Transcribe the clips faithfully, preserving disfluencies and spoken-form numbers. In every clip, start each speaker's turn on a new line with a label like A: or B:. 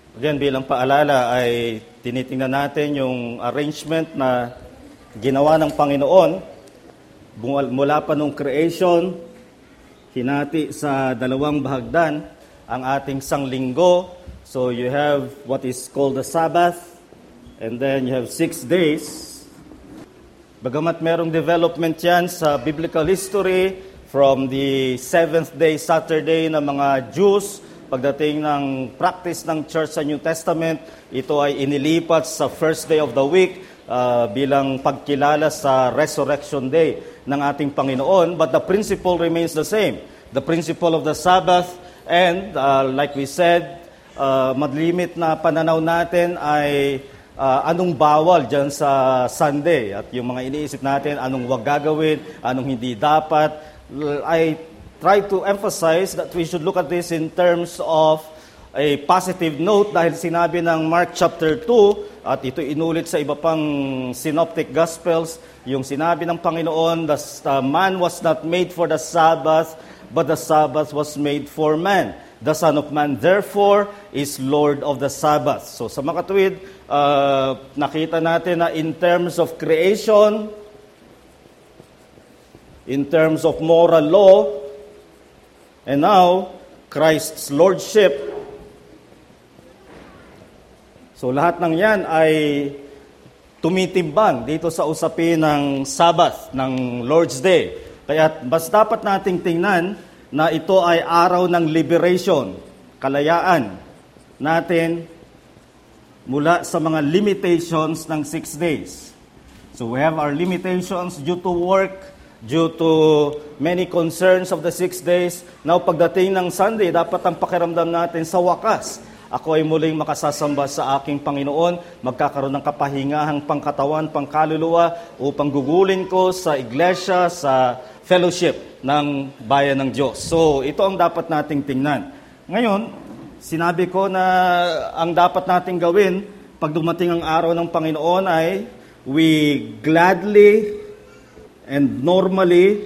A: Again, bilang paalala ay tinitingnan natin yung arrangement na ginawa ng Panginoon mula pa nung creation, hinati sa dalawang bahagdan ang ating sanglinggo. So you have what is called the Sabbath, and then you have six days. Bagamat merong development yan sa biblical history from the seventh day Saturday ng mga Jews, pagdating ng practice ng church sa New Testament, ito ay inilipat sa first day of the week uh, bilang pagkilala sa Resurrection Day ng ating Panginoon. But the principle remains the same. The principle of the Sabbath, and uh, like we said, uh, madlimit na pananaw natin ay Uh, anong bawal dyan sa Sunday at yung mga iniisip natin, anong wag gagawin, anong hindi dapat. I try to emphasize that we should look at this in terms of a positive note dahil sinabi ng Mark chapter two at ito inulit sa iba pang synoptic gospels, yung sinabi ng Panginoon, the uh, man was not made for the Sabbath, but the Sabbath was made for man. The Son of Man, therefore, is Lord of the Sabbath. So sa makatuwid, uh, nakita natin na in terms of creation, in terms of moral law, and now, Christ's Lordship. So lahat ng yan ay tumitimbang dito sa usapin ng Sabbath, ng Lord's Day. Kaya mas dapat nating tingnan na ito ay araw ng liberation, kalayaan natin mula sa mga limitations ng six days. So we have our limitations due to work, due to many concerns of the six days. Now pagdating ng Sunday, dapat ang pakiramdam natin sa wakas, ako ay muling makasasamba sa aking Panginoon, magkakaroon ng kapahingahang pangkatawan, pangkaluluwa, upang gugulin ko sa iglesia, sa fellowship ng bayan ng Diyos. So, ito ang dapat nating tingnan. Ngayon, sinabi ko na ang dapat nating gawin pag dumating ang araw ng Panginoon ay we gladly and normally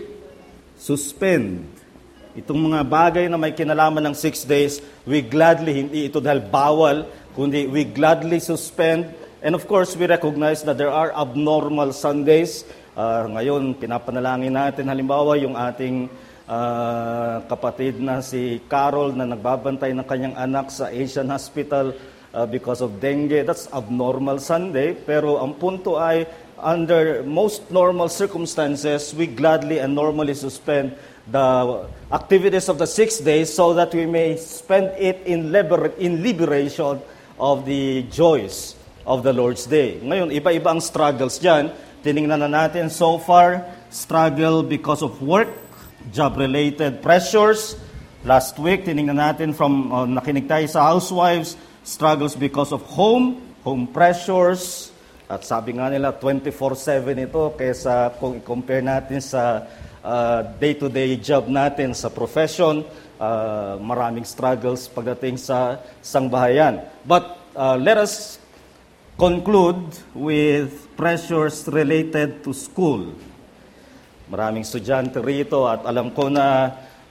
A: suspend itong mga bagay na may kinalaman ng six days. We gladly, hindi ito dahil bawal, kundi we gladly suspend. And of course, we recognize that there are abnormal Sundays. Uh, ngayon, pinapanalangin natin halimbawa yung ating uh, kapatid na si Carol na nagbabantay ng kanyang anak sa Asian Hospital uh, because of dengue. That's abnormal Sunday. Pero ang punto ay, under most normal circumstances, we gladly and normally suspend the activities of the six days so that we may spend it in, liber- in liberation of the joys of the Lord's Day. Ngayon, iba-iba ang struggles dyan. Tinignan na natin so far, struggle because of work, job-related pressures. Last week, tinignan natin from, uh, nakinig tayo sa housewives, struggles because of home, home pressures. At sabi nga nila, twenty-four seven ito, kaysa kung i-compare natin sa uh, day-to-day job natin sa profession, uh, maraming struggles pagdating sa sangbahayan. But uh, let us conclude with pressures related to school. Maraming estudyante rito at alam ko na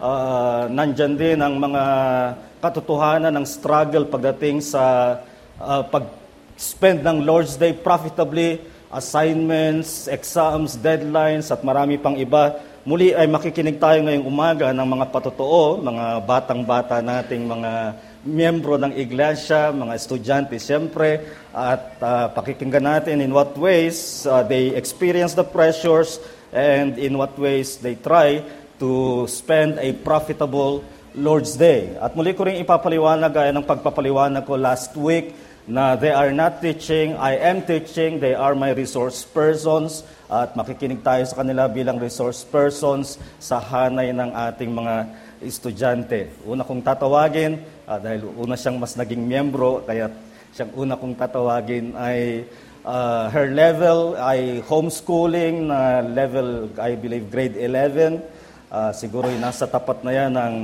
A: uh, nandyan din ang mga katotohanan ng struggle pagdating sa uh, pag-spend ng Lord's Day profitably, assignments, exams, deadlines at marami pang iba. Muli ay makikinig tayo ngayong umaga ng mga patotoo, mga batang-bata nating mga miyembro ng iglesia, mga estudyante siyempre, at uh, pakikinggan natin in what ways uh, they experience the pressures and in what ways they try to spend a profitable Lord's Day. At muli ko rin ipapaliwanag gaya ng pagpapaliwanag ko last week na they are not teaching, I am teaching, they are my resource persons, at makikinig tayo sa kanila bilang resource persons sa hanay ng ating mga estudyante. Una kong tatawagin, uh, dahil una siyang mas naging miyembro, kaya siyang una kong tatawagin ay uh, her level ay homeschooling na level, I believe, grade eleven. Uh, siguro ay nasa tapat na yan ng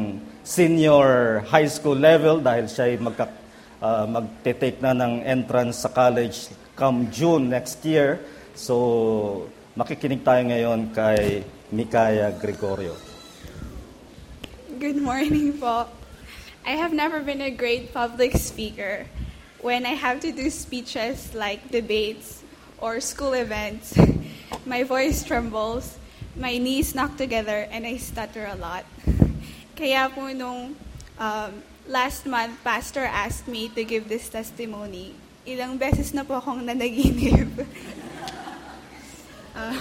A: senior high school level dahil siya ay magka, uh, magte-take na ng entrance sa college come June next year. So, makikinig tayo ngayon kay Mikaya Gregorio.
B: Good morning po. I have never been a great public speaker. when I have to do speeches like debates or school events, my voice trembles, my knees knock together, and I stutter a lot. Kaya po nung um, last month, Pastor asked me to give this testimony. Ilang beses na po akong nanaginip. uh,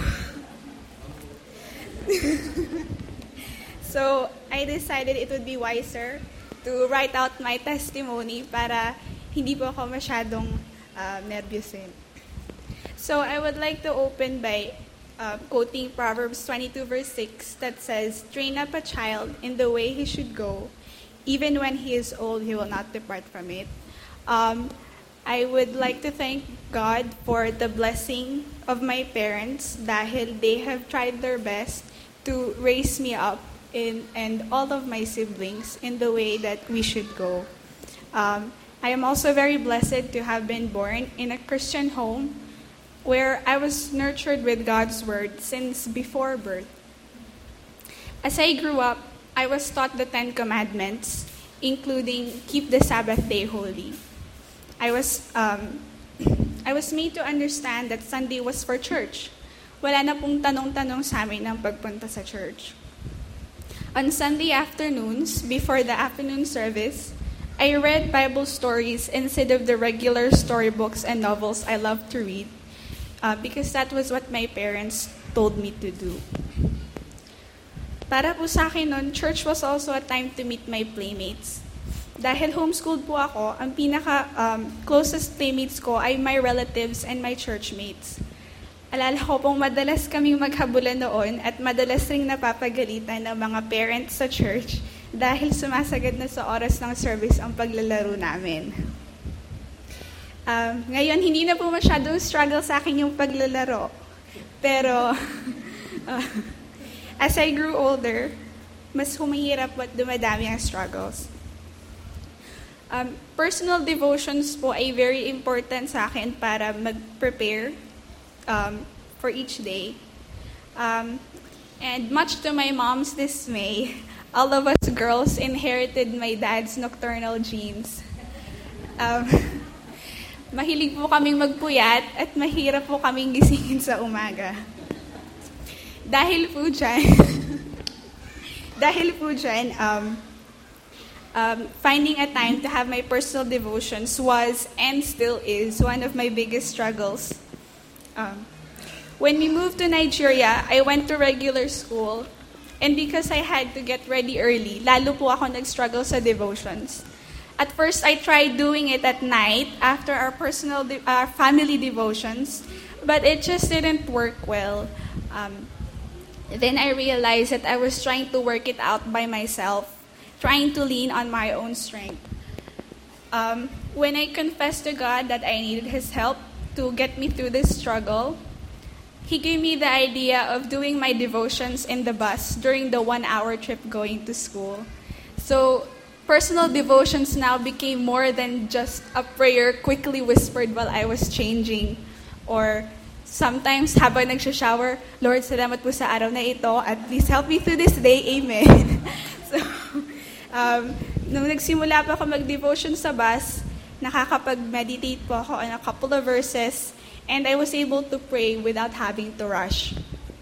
B: so, I decided it would be wiser to write out my testimony para hindi po ako masyadong uh, nervyusin. So, I would like to open by Uh, quoting Proverbs twenty-two verse six that says, "Train up a child in the way he should go. Even when he is old, he will not depart from it." Um, I would like to thank God for the blessing of my parents dahil they have tried their best to raise me up in, and all of my siblings in the way that we should go. Um, I am also very blessed to have been born in a Christian home where I was nurtured with God's Word since before birth. As I grew up, I was taught the Ten Commandments, including keep the Sabbath day holy. I was um, I was made to understand that Sunday was for church. Wala na pong tanong-tanong sa amin ng pagpunta sa church. On Sunday afternoons, before the afternoon service, I read Bible stories instead of the regular storybooks and novels I love to read. Uh, because that was what my parents told me to do. Para po sa akin nun, church was also a time to meet my playmates. Dahil homeschooled po ako, ang pinaka um, closest playmates ko ay my relatives and my church mates. Alala ko pong madalas kaming maghabulan noon at madalas ring napapagalitan ng mga parents sa church dahil sumasagad na sa oras ng service ang paglalaro namin. Um, ngayon, hindi na po masyadong struggle sa akin yung paglalaro. Pero, uh, as I grew older, mas humihirap at dumadami ang struggles. Um, personal devotions po ay very important sa akin para mag-prepare um, for each day. Um, and much to my mom's dismay, all of us girls inherited my dad's nocturnal genes. Um, Mahilig po kaming magpuyat at mahirap po kaming gisingin sa umaga. Dahil po dyan, dahil po dyan, um, um, finding a time to have my personal devotions was and still is one of my biggest struggles. Um, when we moved to Nigeria, I went to regular school, and because I had to get ready early, lalo po ako nag-struggle sa devotions. At first, I tried doing it at night after our personal, de- our family devotions, but it just didn't work well. Um, then I realized that I was trying to work it out by myself, trying to lean on my own strength. Um, when I confessed to God that I needed His help to get me through this struggle, He gave me the idea of doing my devotions in the bus during the one-hour trip going to school. So, personal devotions now became more than just a prayer quickly whispered while I was changing. Or sometimes habang nagsha-shower, Lord, salamat po sa araw na ito at please help me through this day. Amen. So, um, nung nagsimula pa ako mag-devotion sa bus, nakakapag-meditate po ako on a couple of verses and I was able to pray without having to rush.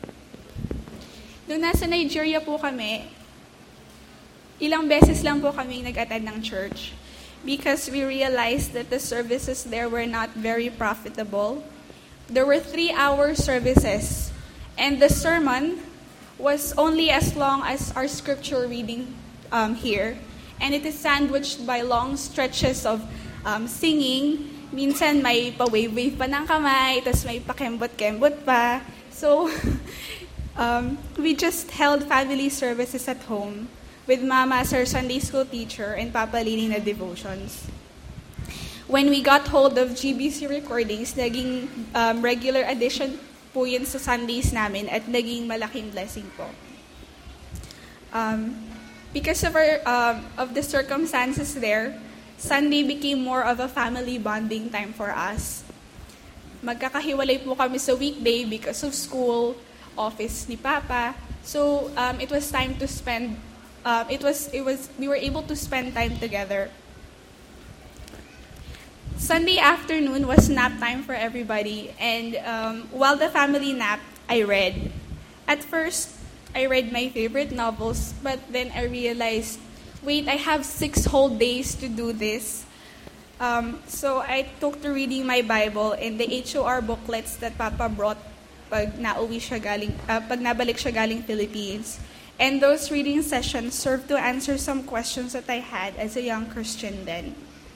B: Nung nasa Nigeria po kami, ilang beses lang po kami nag-attend ng church because we realized that the services there were not very profitable. There were three-hour services, and the sermon was only as long as our scripture reading um, here, and it is sandwiched by long stretches of um, singing. Minsan may pa-wave-wave pa ng kamay, tapos may pakembot-kembot pa. So, um, we just held family services at home with Mama as our Sunday school teacher and Papa leading the devotions. When we got hold of G B C recordings, naging um, regular addition po yun sa Sundays namin at naging malaking blessing po. Um, because of, our, um, of the circumstances there, Sunday became more of a family bonding time for us. Magkakahiwalay po kami sa weekday because of school, office ni Papa. So um, it was time to spend Um, it was, it was, we were able to spend time together. Sunday afternoon was nap time for everybody, and um, while the family napped, I read. At first, I read my favorite novels, but then I realized, wait, I have six whole days to do this. Um, so I took to reading my Bible and the H O R booklets that Papa brought pag nauwi siya galing, uh, pag nabalik siya galing Philippines. And those reading sessions served to answer some questions that I had as a young Christian then.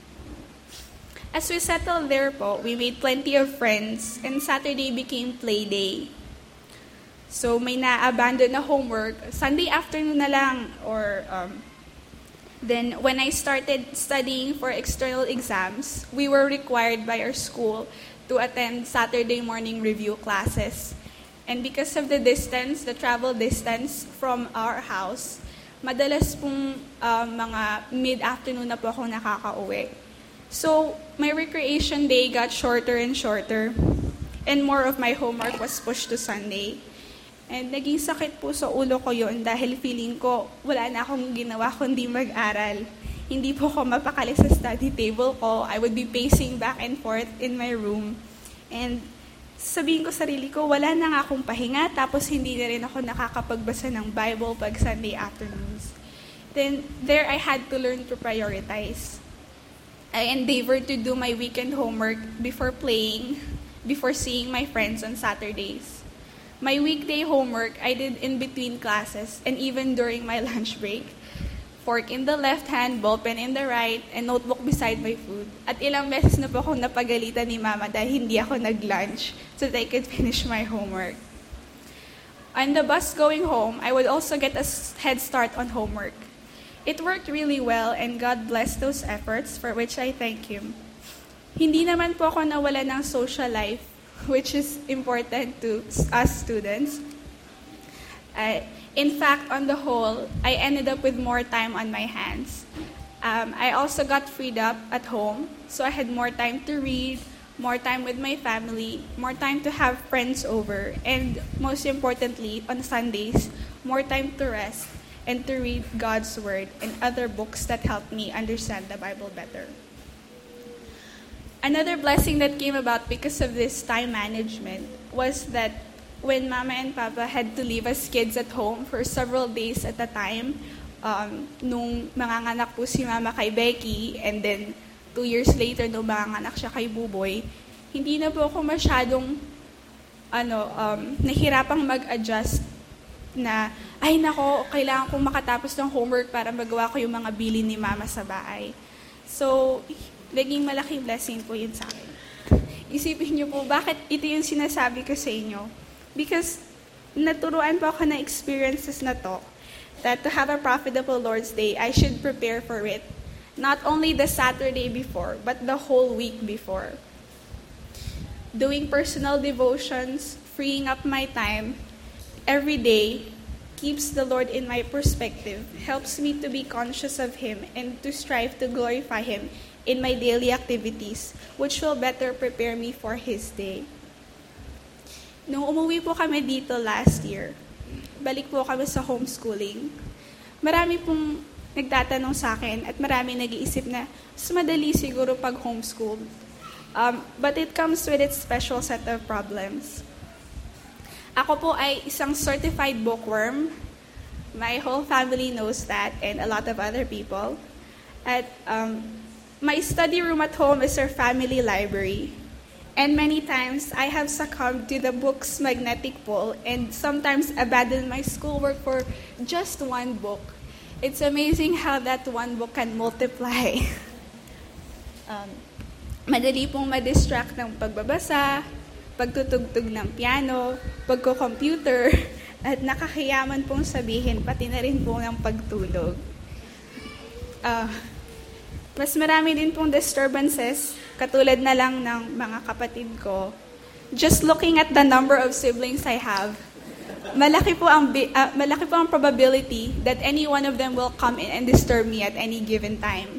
B: As we settled there po, we made plenty of friends, and Saturday became play day. So may na-abandon na homework, Sunday afternoon na lang, or um, then when I started studying for external exams, we were required by our school to attend Saturday morning review classes. And because of the distance, the travel distance from our house, madalas pong uh, mga mid-afternoon na po ako nakaka-uwi. So, my recreation day got shorter and shorter, and more of my homework was pushed to Sunday. And naging sakit po sa ulo ko yun dahil feeling ko wala na akong ginawa kundi mag-aral. Hindi po ako mapakali sa study table ko. I would be pacing back and forth in my room. And sabihin ko sarili ko, wala na nga akong pahinga, tapos hindi na rin ako nakakapagbasa ng Bible pag Sunday afternoons. Then, there I had to learn to prioritize. I endeavored to do my weekend homework before playing, before seeing my friends on Saturdays. My weekday homework I did in between classes and even during my lunch break. Fork in the left hand, ballpen in the right, and notebook beside my food. At ilang beses na po akong napagalitan ni Mama dahil hindi ako nag-lunch so that I could finish my homework. On the bus going home, I would also get a head start on homework. It worked really well, and God blessed those efforts, for which I thank Him. Hindi naman po ako nawala ng social life, which is important to us students. Uh, in fact, on the whole, I ended up with more time on my hands. Um, I also got freed up at home, so I had more time to read, more time with my family, more time to have friends over, and most importantly, on Sundays, more time to rest and to read God's Word and other books that help me understand the Bible better. Another blessing that came about because of this time management was that when Mama and Papa had to leave us kids at home for several days at a time, um, nung manganganak po si Mama kay Becky, and then two years later, nung manganganak siya kay Buboy, hindi na po ako masyadong ano, um, nahirapang mag-adjust na, ay nako, kailangan kong makatapos ng homework para magawa ko yung mga bilin ni Mama sa bahay. So, naging malaking blessing po yun sa akin. Isipin niyo po, bakit ito yung sinasabi ko sa inyo? Because naturuan po ako na experiences na to, that to have a profitable Lord's Day, I should prepare for it. Not only the Saturday before, but the whole week before. Doing personal devotions, freeing up my time, every day keeps the Lord in my perspective, helps me to be conscious of Him and to strive to glorify Him in my daily activities, which will better prepare me for His day. Nung umuwi po kami dito last year, balik po kami sa homeschooling, marami pong nagtatanong sa akin at marami nag-iisip na mas madali siguro pag homeschooled. Um, but it comes with its special set of problems. Ako po ay isang certified bookworm. My whole family knows that, and a lot of other people. At um, my study room at home is our family library. And many times, I have succumbed to the book's magnetic pull and sometimes abandoned my schoolwork for just one book. It's amazing how that one book can multiply. um, madali pong ma-distract ng pagbabasa, pagtutugtog ng piano, pagko-computer, at nakakiyaman pong sabihin, pati na rin po ng pagtulog. Uh, mas marami din pong disturbances, katulad na lang ng mga kapatid ko. Just looking at the number of siblings I have, malaki po ang, uh, malaki po ang probability that any one of them will come in and disturb me at any given time.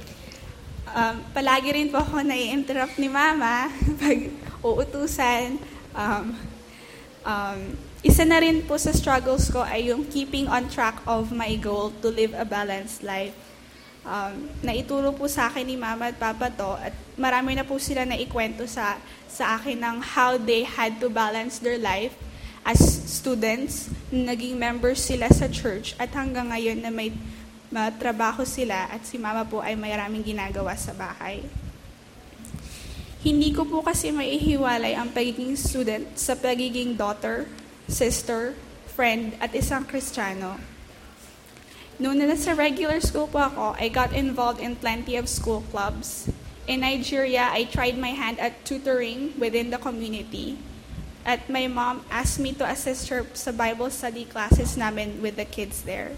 B: Um, palagi rin po ako nai-interrupt ni Mama pag uutusan. Um, um, isa na rin po sa struggles ko ay yung keeping on track of my goal to live a balanced life. Um, naituro po sa akin ni Mama at Papa to at marami na po sila naikwento sa, sa akin ng how they had to balance their life as students, naging members sila sa church at hanggang ngayon na may matrabaho sila at si Mama po ay maraming ginagawa sa bahay. Hindi ko po kasi maihiwalay ang pagiging student sa pagiging daughter, sister, friend at isang Kristiyano. Noon na sa regular school po ako, I got involved in plenty of school clubs. In Nigeria, I tried my hand at tutoring within the community. At my mom asked me to assist her sa Bible study classes namin with the kids there.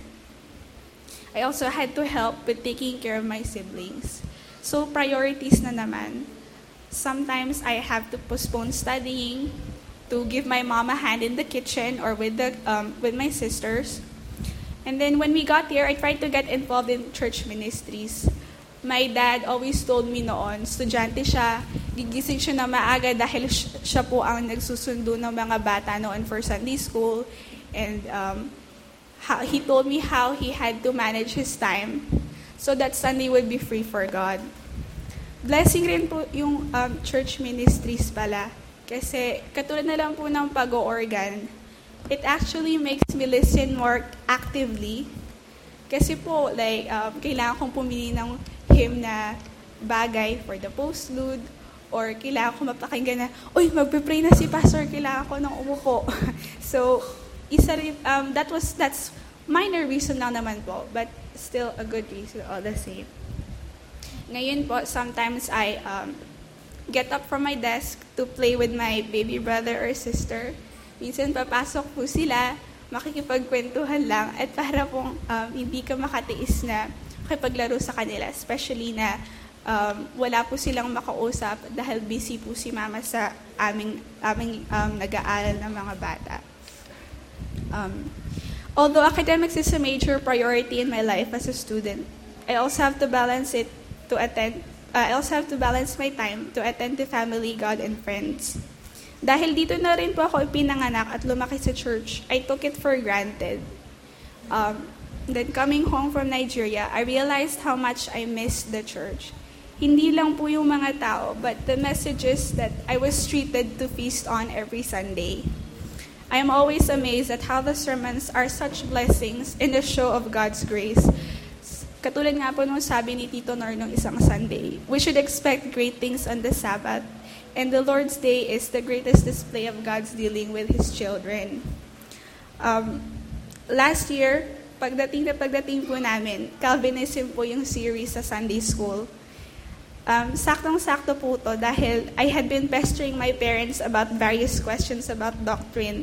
B: I also had to help with taking care of my siblings. So priorities na naman. Sometimes I have to postpone studying to give my mom a hand in the kitchen or with the um, with my sisters. And then when we got here, I tried to get involved in church ministries. My dad always told me noon, estudyante siya, gigising siya na maaga dahil siya po ang nagsusundo ng mga bata noon for Sunday school. And um, how, he told me how he had to manage his time so that Sunday would be free for God. Blessing rin po yung um, church ministries pala. Kasi katulad na lang po ng pag-o-organ, it actually makes me listen more actively. Kasi po, like, um, kailangan kong pumili ng hymn na bagay for the postlude, or kailangan ko mapakinggan na, uy, magpe-pray na si Pastor, kailangan ko nang umupo. So, isa rin, um, that was, that's minor reason lang naman po, but still a good reason all the same. Ngayon po, sometimes I um, get up from my desk to play with my baby brother or sister. Minsan papasok po sila, makikipagkwentuhan lang, at para pong um, hindi ka makatiis na makipaglaro sa kanila, especially na um, wala po silang makausap dahil busy po si Mama sa aming, aming um, nag-aaral ng mga bata. Um, although academics is a major priority in my life as a student, I also have to balance it to attend, uh, I also have to balance my time to attend to family, God, and friends. Dahil dito na rin po ako ipinanganak at lumaki sa church, I took it for granted. Um, then coming home from Nigeria, I realized how much I missed the church. Hindi lang po yung mga tao, but the messages that I was treated to feast on every Sunday. I am always amazed at how the sermons are such blessings in the show of God's grace. Katulad nga po nung sabi ni Tito Nor nung isang Sunday, we should expect great things on the Sabbath. And the Lord's Day is the greatest display of God's dealing with His children. Um, last year, pagdating na pagdating po namin, Calvinism po yung series sa Sunday School. Um, saktong-sakto po to dahil I had been pestering my parents about various questions about doctrine.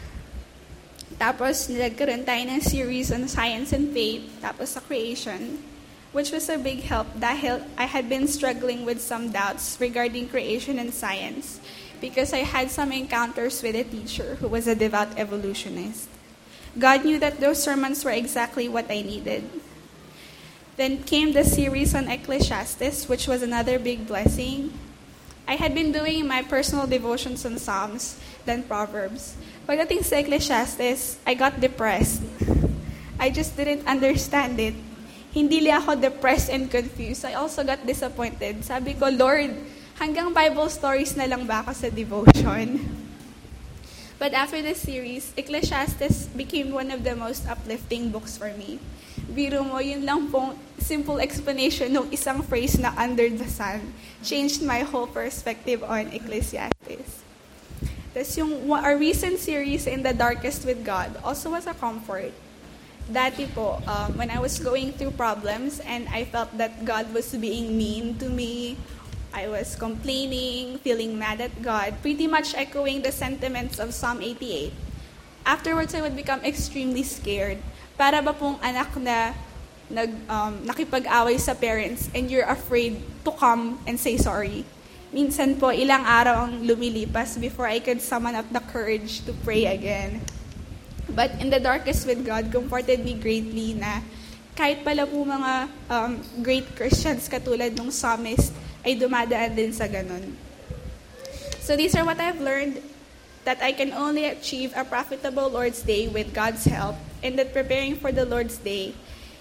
B: Tapos, nagkaroon tayo ng series on science and faith, tapos sa creation, which was a big help dahil I had been struggling with some doubts regarding creation and science because I had some encounters with a teacher who was a devout evolutionist. God knew that those sermons were exactly what I needed. Then came the series on Ecclesiastes, which was another big blessing. I had been doing my personal devotions on Psalms, then Proverbs. Pagdating sa Ecclesiastes, I got depressed. I just didn't understand it. Hindi lang ako depressed and confused. I also got disappointed. Sabi ko, Lord, hanggang Bible stories na lang ba ako sa devotion? But after this series, Ecclesiastes became one of the most uplifting books for me. Biro mo, yun lang pong simple explanation ng isang phrase na under the sun changed my whole perspective on Ecclesiastes. Tapos yung our recent series, In the Darkest with God, also was a comfort. Dati po, um, when I was going through problems and I felt that God was being mean to me, I was complaining, feeling mad at God, pretty much echoing the sentiments of Psalm eighty-eight. Afterwards, I would become extremely scared. Para ba pong anak na nag, um, nakipag-away sa parents and you're afraid to come and say sorry. Minsan po, ilang araw ang lumilipas before I could summon up the courage to pray again. But In the Darkest with God comforted me greatly na kahit pala po mga um, great Christians katulad ng psalmist ay dumadaan din sa ganun. So these are what I've learned, that I can only achieve a profitable Lord's Day with God's help, and that preparing for the Lord's Day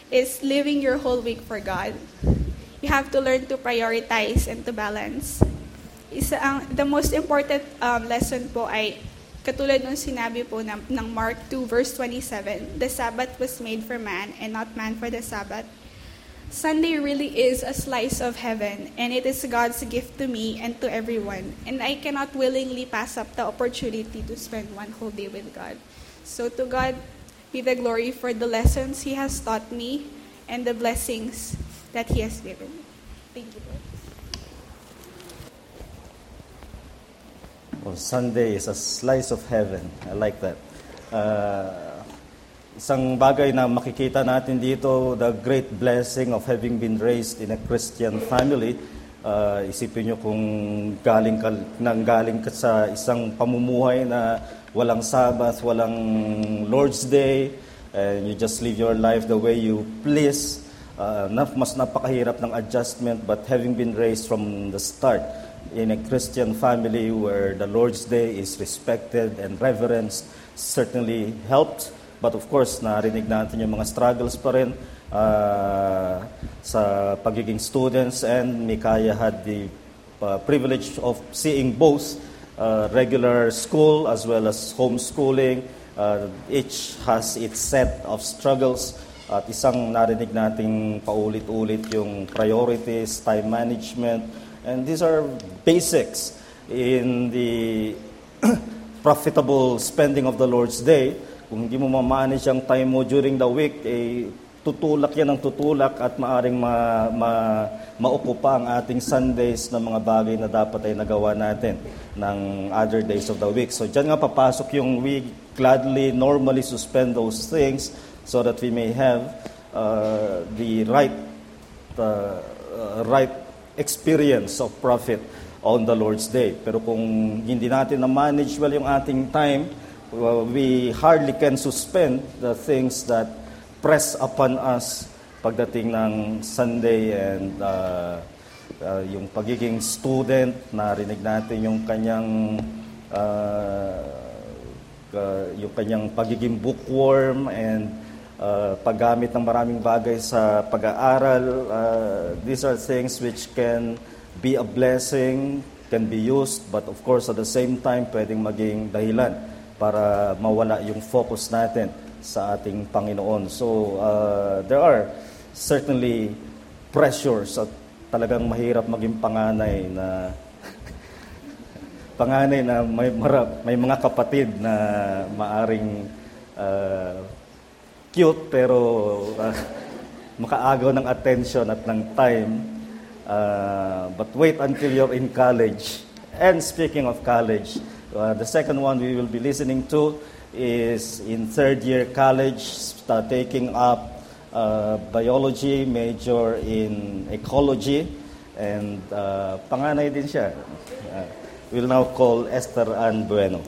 B: is living your whole week for God. You have to learn to prioritize and to balance. Isa ang, the most important um, lesson po ay, katulad nung sinabi po ng, ng Mark two verse twenty-seven, the Sabbath was made for man and not man for the Sabbath. Sunday really is a slice of heaven, and it is God's gift to me and to everyone. And I cannot willingly pass up the opportunity to spend one whole day with God. So to God be the glory for the lessons He has taught me and the blessings that He has given me. Thank you, Lord.
A: Well, Sunday is a slice of heaven. I like that. Uh, Isang bagay na makikita natin dito, the great blessing of having been raised in a Christian family. Uh, isipin nyo kung galing ka, nanggaling ka sa isang pamumuhay na walang Sabbath, walang Lord's Day, and you just live your life the way you please. Uh, mas napakahirap ng adjustment, but having been raised from the start in a Christian family where the Lord's Day is respected and reverenced certainly helped. But of course, narinig natin yung mga struggles pa rin uh, sa pagiging students, and Mikaya had the uh, privilege of seeing both uh, regular school as well as homeschooling. Uh, each has its set of struggles. At isang narinig nating paulit-ulit yung priorities, time management, and these are basics in the profitable spending of the Lord's Day. Kung hindi mo ma-manage ang time mo during the week, eh, tutulak yan ang tutulak at maaring ma, ma, maukupa ang ating Sundays ng mga bagay na dapat ay nagawa natin ng other days of the week. So dyan nga papasok yung we gladly, normally suspend those things so that we may have uh, the right, uh, uh, right experience of profit on the Lord's Day. Pero kung hindi natin na-manage well yung ating time, well, we hardly can suspend the things that press upon us pagdating ng Sunday, and uh, uh, yung pagiging student, narinig natin yung kanyang uh, uh, yung kanyang pagiging bookworm and uh, paggamit ng maraming bagay sa pag-aaral. Uh, these are things which can be a blessing, can be used, but of course at the same time pwedeng maging dahilan para mawala yung focus natin sa ating Panginoon. So, uh, there are certainly pressures at talagang mahirap maging panganay na panganay na may marap, may mga kapatid na maaring uh, cute pero uh, makaagaw ng attention at ng time. Uh, but wait until you're in college. And speaking of college, Uh, the second one we will be listening to is in third year college, uh, taking up uh, biology, major in ecology, and uh, panganay din siya. Uh, we'll now call Esther Ann Bueno.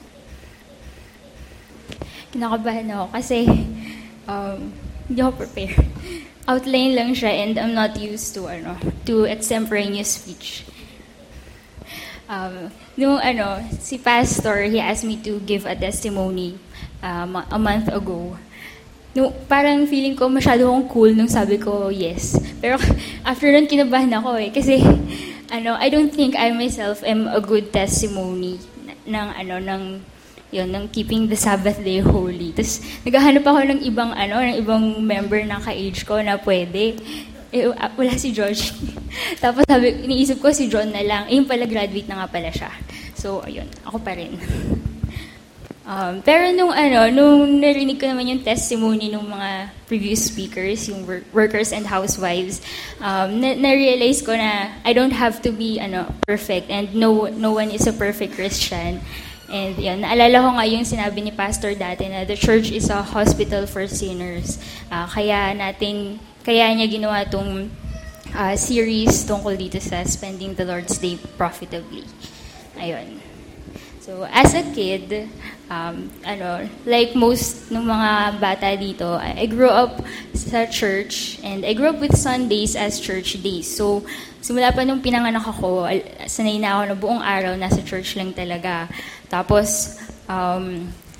C: Kinakabahan ako kasi um, hindi ako prepared. Outline lang siya, and I'm not used to ano to extemporaneous speech. Um, nung ano, si Pastor, he asked me to give a testimony um, a month ago. Nung, parang feeling ko masyado akong cool nung sabi ko yes. Pero after nun, kinabahan ako eh. Kasi, ano, I don't think I myself am a good testimony ng, ano, ng, yun, ng keeping the Sabbath day holy. Tapos, naghahanap ako ng ibang, ano, ng ibang member ng ka-age ko na pwede. Eh, wala si George. Tapos sabi, iniisip ko si John na lang. Eh, yung pala graduate na nga pala siya. So, ayun, ako pa rin. um, pero nung ano, nung narinig ko naman yung testimony ng mga previous speakers, yung work, workers and housewives, um, na- na-realize ko na I don't have to be ano perfect, and no no one is a perfect Christian. And yun, naalala ko nga yung sinabi ni Pastor dati na the church is a hospital for sinners. Uh, kaya natin Kaya niya ginawa itong uh, series tungkol dito sa spending the Lord's Day profitably. Ayun. So, as a kid, um, ano, like most ng mga bata dito, I grew up sa church, and I grew up with Sundays as church days. So, simula pa nung pinanganak ako, sanay na ako na buong araw nasa church lang talaga. Tapos, um,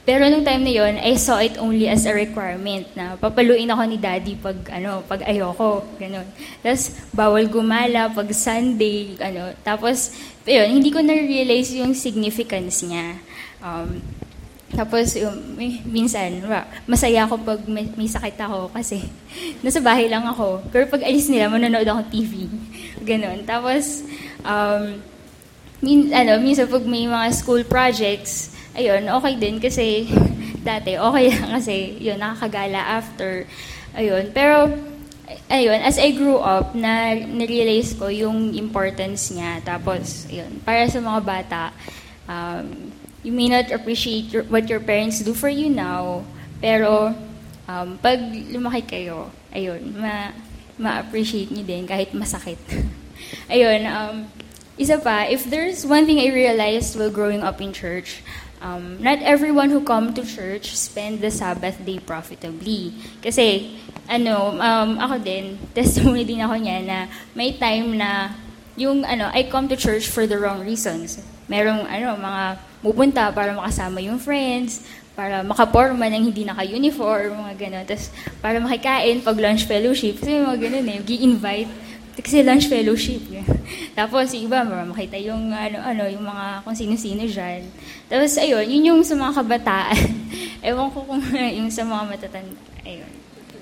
C: Pero nung time na yon, I saw it only as a requirement na papaluin ako ni daddy pag, ano, pag ayoko, ganun. Tapos, bawal gumala pag Sunday, ano. Tapos, yun, hindi ko na-realize yung significance niya. Um, tapos, yung, may, minsan, masaya ako pag may, may sakit ako kasi nasa bahay lang ako. Pero pag alis nila, manonood ako T V. Ganun. Tapos, um, min, ano, minsan pag may mga school projects, ayun, okay din kasi dati okay lang kasi yun, nakakagala after. Ayun, pero ayun, as I grew up, na na-realize ko yung importance niya. Tapos, ayun, para sa mga bata, um, you may not appreciate your, what your parents do for you now, pero um, pag lumaki kayo, ayun, ma, ma-appreciate niyo din kahit masakit. Ayun, um, isa pa, if there's one thing I realized while growing up in church, Um, not everyone who come to church spend the Sabbath day profitably. Kasi, ano, um, ako din, testimony din ako niya na may time na yung, ano, I come to church for the wrong reasons. Merong, ano, mga pupunta para makasama yung friends, para makaporma ng hindi naka-uniform, mga gano'n. Tapos, para makikain pag lunch fellowship. Kasi mga gano'n eh, gi-invite. Kasi lunch fellowship. Tapos, yung iba, makita yung, ano, ano, yung mga kung sino-sino dyan. Tapos, ayun, yun yung sa mga kabataan. Ewan ko kung yung sa mga matatanda. Ayun.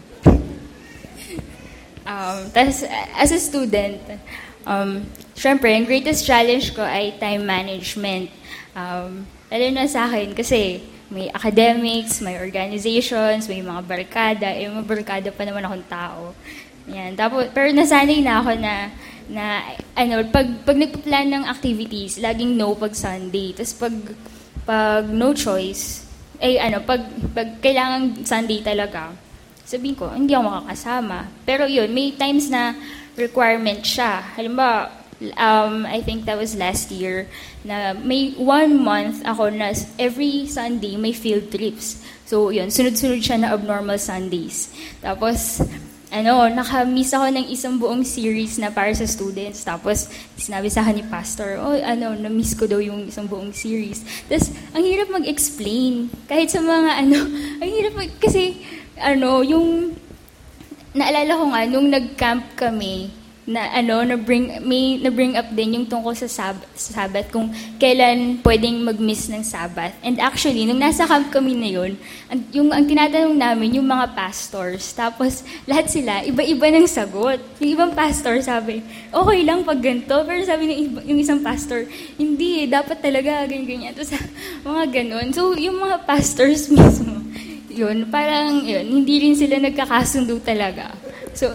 C: Um, tapos, as a student, um, syempre, yung greatest challenge ko ay time management. Um, lalo na sa akin, kasi may academics, may organizations, may mga barkada. Eh, mga barkada pa naman akong tao. Yan. Tapos, pero nasanay na ako na, na ano, pag, pag nagpa-plan ng activities, laging no pag Sunday. Tapos pag, pag no choice, eh ano, pag, pag kailangan Sunday talaga, sabihin ko, hindi ako makakasama. Pero yun, may times na requirement siya. Halimbawa, um, I think that was last year, na may one month ako na every Sunday may field trips. So yun, sunod-sunod siya na abnormal Sundays. Tapos, ano, naka-miss ako ng isang buong series na para sa students. Tapos, sinabi sa akin ni Pastor, oh, ano, na-miss ko daw yung isang buong series. Tapos, ang hirap mag-explain. Kahit sa mga, ano, ang hirap mag, kasi, ano, yung, naalala ko nga, nung nag-camp kami, na ano, na-bring, may na-bring up din yung tungkol sa sab- Sabbath, kung kailan pwedeng mag-miss ng Sabbath. And actually, nung nasa camp kami na yun, ang, yung, ang tinatanong namin, yung mga pastors, tapos lahat sila, iba-iba ng sagot. Yung ibang pastor sabi, okay lang pag ganito, pero sabi ng iba, yung isang pastor, hindi, dapat talaga, ganyan-ganyan. Tapos, mga ganon. So, yung mga pastors mismo, yun, parang, yun, hindi rin sila nagkakasundo talaga. So,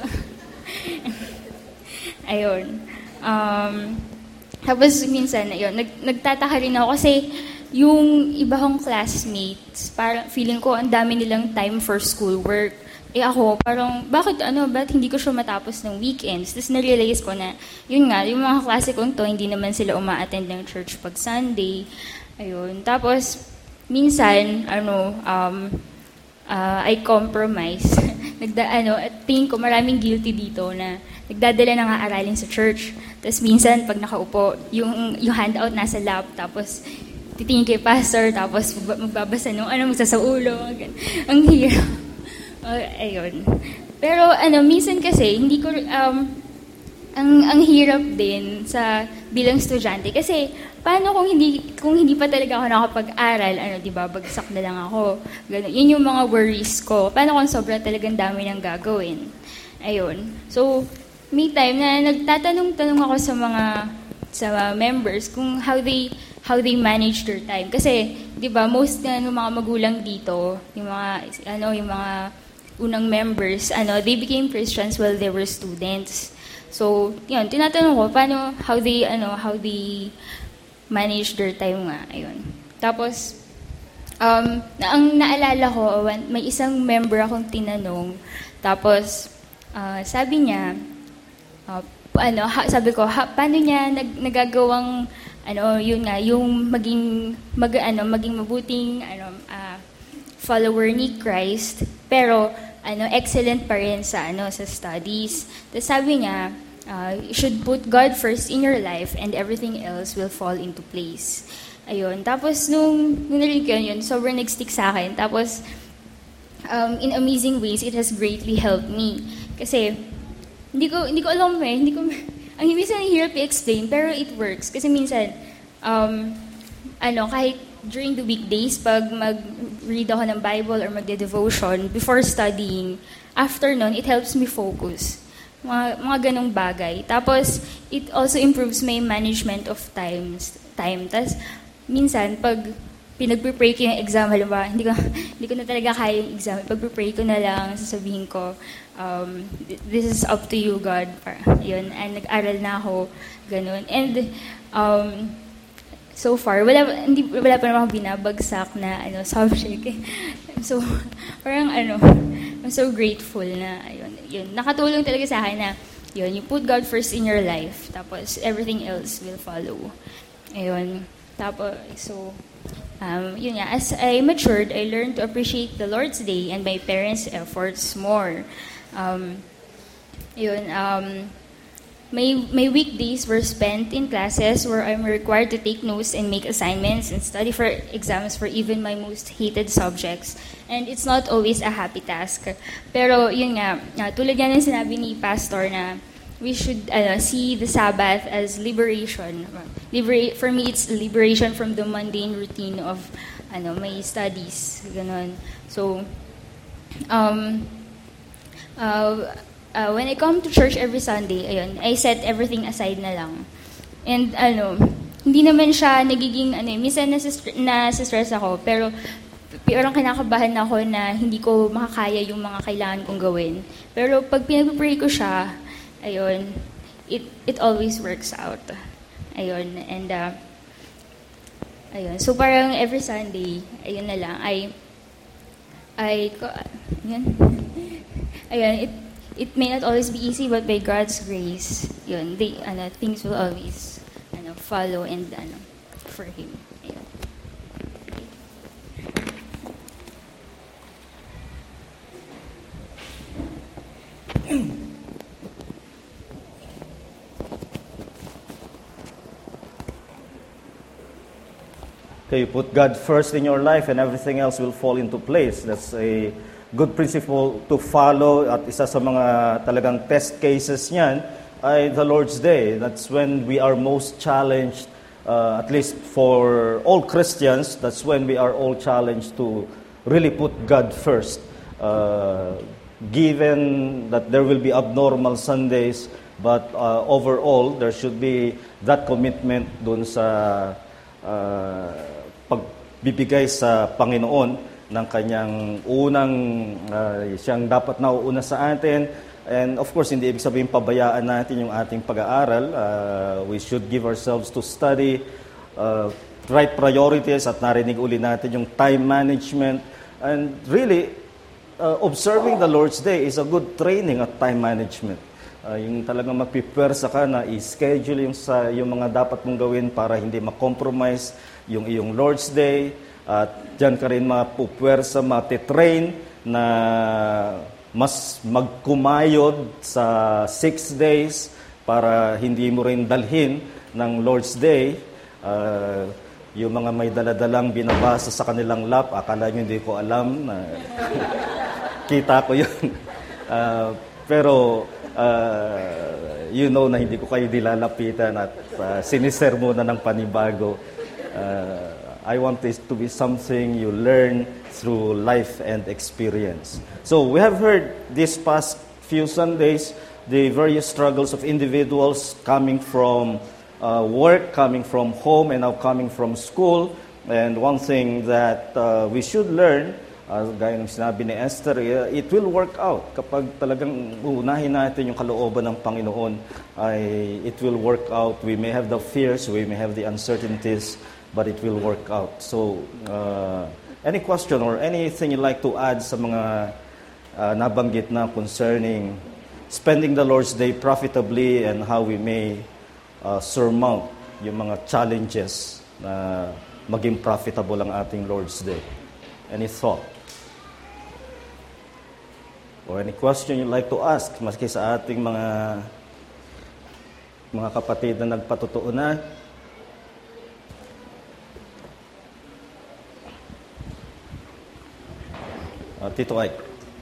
C: ayun. Um, tapos minsan, ayun, nag, nagtataka rin ako kasi yung iba kong classmates, parang feeling ko ang dami nilang time for schoolwork. Eh ako, parang, bakit ano, bakit hindi ko siya matapos ng weekends? Tapos na-realize ko na, yun nga, yung mga klase kong to, hindi naman sila uma-attend ng church pag Sunday. Ayun. Tapos, minsan, ano, um, uh, I compromise. Nagda, ano, at tingin ko maraming guilty dito na nagdadala ng aaralin sa church. Tapos minsan, pag nakaupo, yung, yung handout nasa lap, tapos titingin kay pastor, tapos magbabasa nung ano, magsasaulo. Ang hirap. Uh, ayun. Pero ano, minsan kasi, hindi ko, um, ang, ang hirap din sa bilang estudyante. Kasi, paano kung hindi kung hindi pa talaga ako nakapag-aral, ano, di ba, bagsak na lang ako. Ganun. Yun yung mga worries ko. Paano kung sobrang talagang dami nang gagawin? Ayun. So, may time na nagtatanong-tanong ako sa mga sa members kung how they how they manage their time. Kasi, 'di ba, most na ng mga magulang dito, yung mga ano, yung mga unang members, ano, they became Christians while they were students. So, yun, tinatanong ko paano how they ano, how they manage their time nga, ayun. Tapos um na, ang naalala ko, may isang member akong tinanong, tapos uh, sabi niya, Uh, ano, ha, sabi ko, ha, paano niya nag, nagagawang, ano, yun nga, yung maging, mag, ano, maging mabuting, ano, uh, follower ni Christ, pero, ano, excellent pa rin sa, ano, sa studies. Tapos sabi niya, uh, you should put God first in your life and everything else will fall into place. Ayun. Tapos, nung, nung narinig ko yun, sobrang nag-stick sa akin. Tapos, um, in amazing ways, it has greatly helped me. Kasi, hindi ko, hindi ko alam eh, hindi ko, ang minsan hirap i-explain, pero it works. Kasi minsan, um, ano, kahit during the weekdays, pag mag-read ako ng Bible or magde-devotion, before studying, after nun, it helps me focus. Mga, mga ganong bagay. Tapos, it also improves my management of times, time. Tapos, minsan, pag pinag-pray ko yung exam, halimbawa, hindi ko, hindi ko na talaga kaya yung exam. Pag-pray ko na lang, sasabihin ko, um, this is up to you, God. Yun, and nag-aral na ako, ganun. And, um, so far, wala, hindi, wala pa naman akong binabagsak na ano, subject. So, parang ano, I'm so grateful na, ayun, yun. Nakatulong talaga sa akin na, yun, you put God first in your life, tapos everything else will follow. Ayun. Tapos, so, um, yun nga, as I matured, I learned to appreciate the Lord's Day and my parents' efforts more. Um, yun, um, my, my weekdays were spent in classes where I'm required to take notes and make assignments and study for exams for even my most hated subjects. And it's not always a happy task. Pero, yun nga, uh, tulad yan ng sinabi ni Pastor na we should uh, see the Sabbath as liberation. Libera- for me, it's liberation from the mundane routine of ano, my studies. Ganon. So, um, uh, uh, when I come to church every Sunday, ayun, I set everything aside na lang. And ano, hindi naman siya nagiging, ano, minsan nasa-stress ako, pero parang kinakabahan ako na hindi ko makakaya yung mga kailangan kong gawin. Pero pag pinag-pray ko siya, ayun, it it always works out. Ayun, and uh, ayun. So parang every Sunday, ayun na lang, I I ayun. Ayun, it it may not always be easy, but by God's grace, yun, they ano, things will always ano, follow and ano, for him. Ayun.
A: Okay, put God first in your life and everything else will fall into place. That's a good principle to follow. At isa sa mga talagang test cases niyan ay the Lord's Day. That's when we are most challenged, uh, at least for all Christians, that's when we are all challenged to really put God first. Uh, given that there will be abnormal Sundays, but uh, overall, there should be that commitment dun sa uh, pagbibigay sa Panginoon ng kanyang unang, uh, siyang dapat nauuna sa atin. And of course, hindi ibig sabihin pabayaan natin yung ating pag-aaral. Uh, we should give ourselves to study, uh, right priorities, at narinig uli natin yung time management. And really, uh, observing the Lord's Day is a good training at time management. Uh, yung talagang magpipwersa ka na i-schedule yung, sa, yung mga dapat mong gawin para hindi ma-compromise yung iyong Lord's Day. At dyan ka rin mapupwersa, matitrain na mas magkumayod sa six days para hindi mo rin dalhin ng Lord's Day. Uh, yung mga may daladalang binabasa sa kanilang lap, akala nyo hindi ko alam, na kita ko yun. Uh, pero, uh, you know na hindi ko kayo dilalapitan at uh, siniser muna ng panibago. Uh, I want this to be something you learn through life and experience. So we have heard this past few Sundays the various struggles of individuals coming from uh, work, coming from home, and now coming from school. And one thing that uh, we should learn, uh, gaya ng sinabi ni Esther, uh, it will work out. Kapag talagang unahin natin yung kalooban ng Panginoon, ay it will work out. We may have the fears, we may have the uncertainties, but it will work out. So, uh, any question or anything you'd like to add sa mga uh, nabanggit na concerning spending the Lord's Day profitably and how we may uh, surmount yung mga challenges na maging profitable ang ating Lord's Day? Any thought? Or any question you'd like to ask maski sa ating mga mga kapatid na nagpatotoo na? Uh, Tito Ike.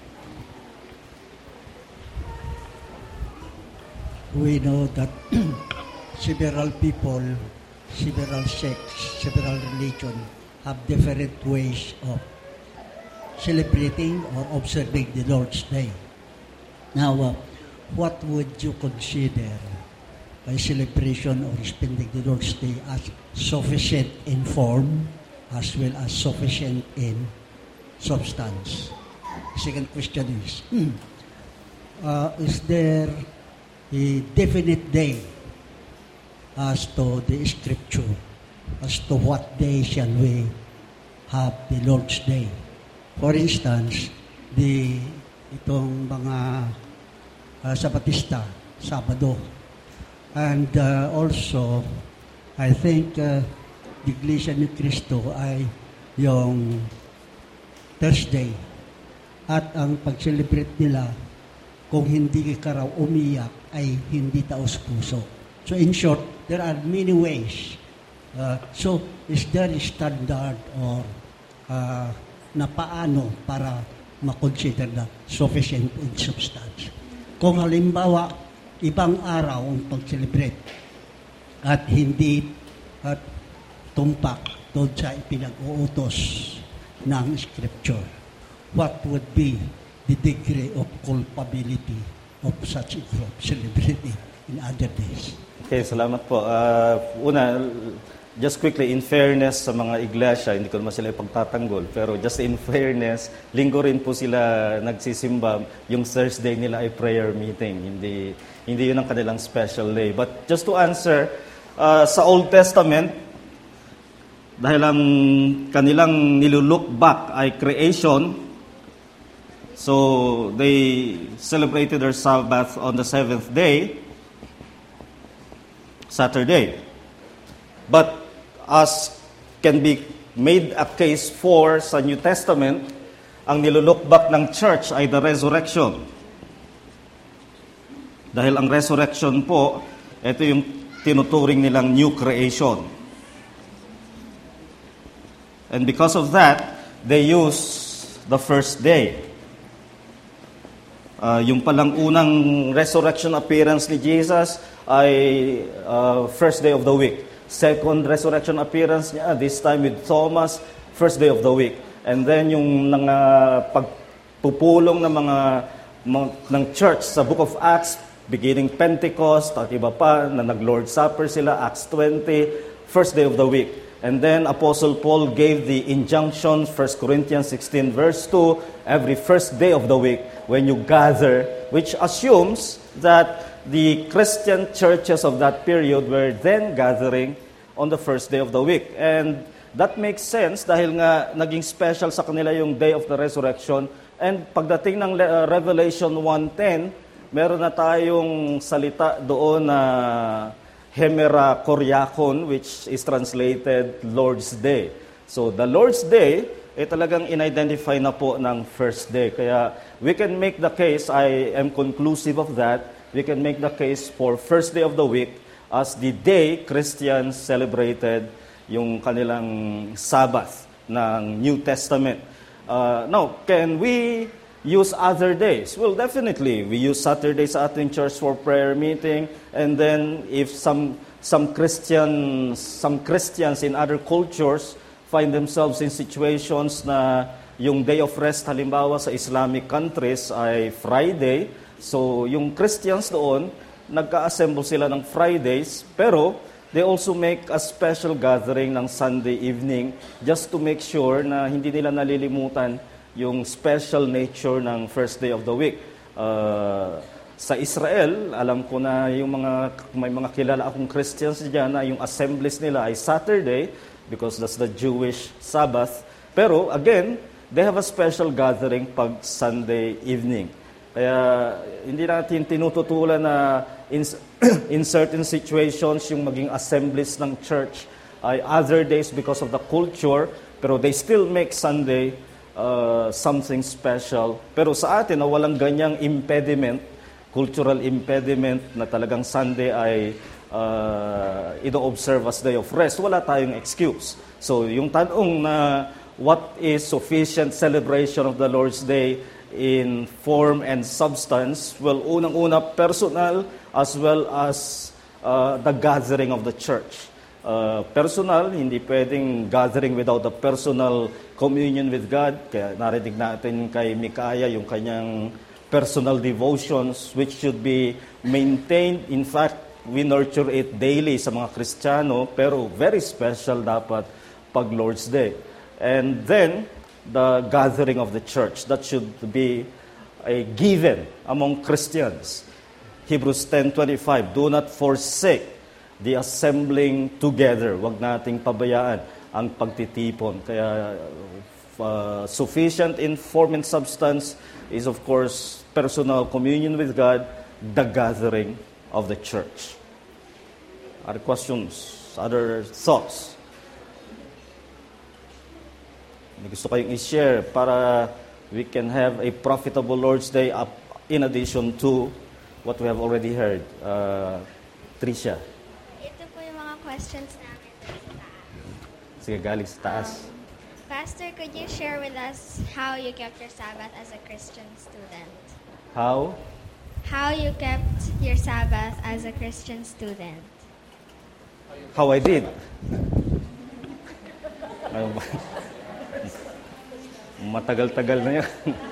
D: We know that several people, several sects, several religions have different ways of celebrating or observing the Lord's Day. Now, uh, what would you consider a celebration or spending the Lord's Day as sufficient in form as well as sufficient in substance? Second question is, uh, is there a definite day as to the scripture, as to what day shall we have the Lord's Day? For instance, the itong mga uh, Sabatista, Sabado. And uh, also, I think uh, the Iglesia ni Cristo ay yung Thursday. At ang pag-celebrate nila, kung hindi ka raw umiyak, ay hindi taos puso. So in short, there are many ways. Uh, so, is there a standard or uh, na paano para makonsider na sufficient in substance? Kung halimbawa, ibang araw ang pag-celebrate at hindi at tumpak doon sa ipinag-uutos ng Scripture, what would be the degree of culpability of such a group celebrating in other days?
A: Okay, salamat po. Uh, una, just quickly, in fairness sa mga iglesia, hindi ko naman sila ipagtatanggol, pero just in fairness, linggo rin po sila nagsisimba, yung Thursday nila ay prayer meeting, hindi hindi yun ang kanilang special day. But just to answer, uh, sa Old Testament, dahil ang kanilang nilulook back ay creation, so they celebrated their Sabbath on the seventh day, Saturday. But as can be made a case for sa New Testament, ang nilulook back ng church ay the resurrection. Dahil ang resurrection po, ito yung tinuturing nilang new creation. And because of that, they use the first day. Uh, yung palang unang resurrection appearance ni Jesus ay uh, first day of the week. Second resurrection appearance niya, this time with Thomas, first day of the week. And then yung mga pagpupulong ng mga, mga ng church sa Book of Acts, beginning Pentecost, at iba pa, na nag-Lord's Supper sila, Acts twenty, first day of the week. And then Apostle Paul gave the injunction, First Corinthians sixteen verse two, every first day of the week when you gather, which assumes that the Christian churches of that period were then gathering on the first day of the week. And that makes sense dahil nga naging special sa kanila yung day of the resurrection. And pagdating ng uh, Revelation one ten, meron na tayong salita doon na Hemera Koryakon, which is translated Lord's Day. So the Lord's Day ay talagang in-identify na po ng first day. Kaya we can make the case, I am conclusive of that, we can make the case for first day of the week as the day Christians celebrated yung kanilang Sabbath ng New Testament. Uh, now, can we use other days? Well, definitely. We use Saturday sa ating church for prayer meeting, and then if some some Christians some Christians in other cultures find themselves in situations na yung day of rest halimbawa sa Islamic countries ay Friday, so yung Christians doon nagka-assemble sila ng Fridays, pero they also make a special gathering ng Sunday evening just to make sure na hindi nila nalilimutan yung special nature ng first day of the week. Uh, sa Israel, alam ko na yung mga, may mga kilala akong Christians dyan na yung assemblies nila ay Saturday because that's the Jewish Sabbath. Pero again, they have a special gathering pag Sunday evening. Kaya hindi natin tinututulan na in, in certain situations yung maging assemblies ng church ay other days because of the culture, pero they still make Sunday Uh, something special. Pero sa atin na walang ganyang impediment, cultural impediment na talagang Sunday ay uh, ino-observe as day of rest, wala tayong excuse. So yung tanong na what is sufficient celebration of the Lord's Day in form and substance? Well, unang-una, personal as well as uh, the gathering of the church. Uh, personal, hindi pwedeng gathering without a personal communion with God. Kaya narinig natin kay Mikaya yung kanyang personal devotions which should be maintained. In fact, we nurture it daily sa mga Kristiyano, pero very special dapat pag Lord's Day. And then, the gathering of the church, that should be a given among Christians. Hebrews ten twenty-five, do not forsake the assembling together. Huwag nating pabayaan ang pagtitipon. Kaya uh, sufficient in form and substance is of course personal communion with God, the gathering of the church. Other questions? Other thoughts? May gusto kayong i-share para we can have a profitable Lord's Day up in addition to what we have already heard. Uh, Tricia.
E: Ito po yung mga questions namin sa taas.
A: Sige, galing sa taas.
E: Um, Pastor, could you share with us how you kept your Sabbath as a Christian student?
A: How?
E: How you kept your Sabbath as a Christian student?
A: How I did. Ano ba? Matagal-tagal na yan.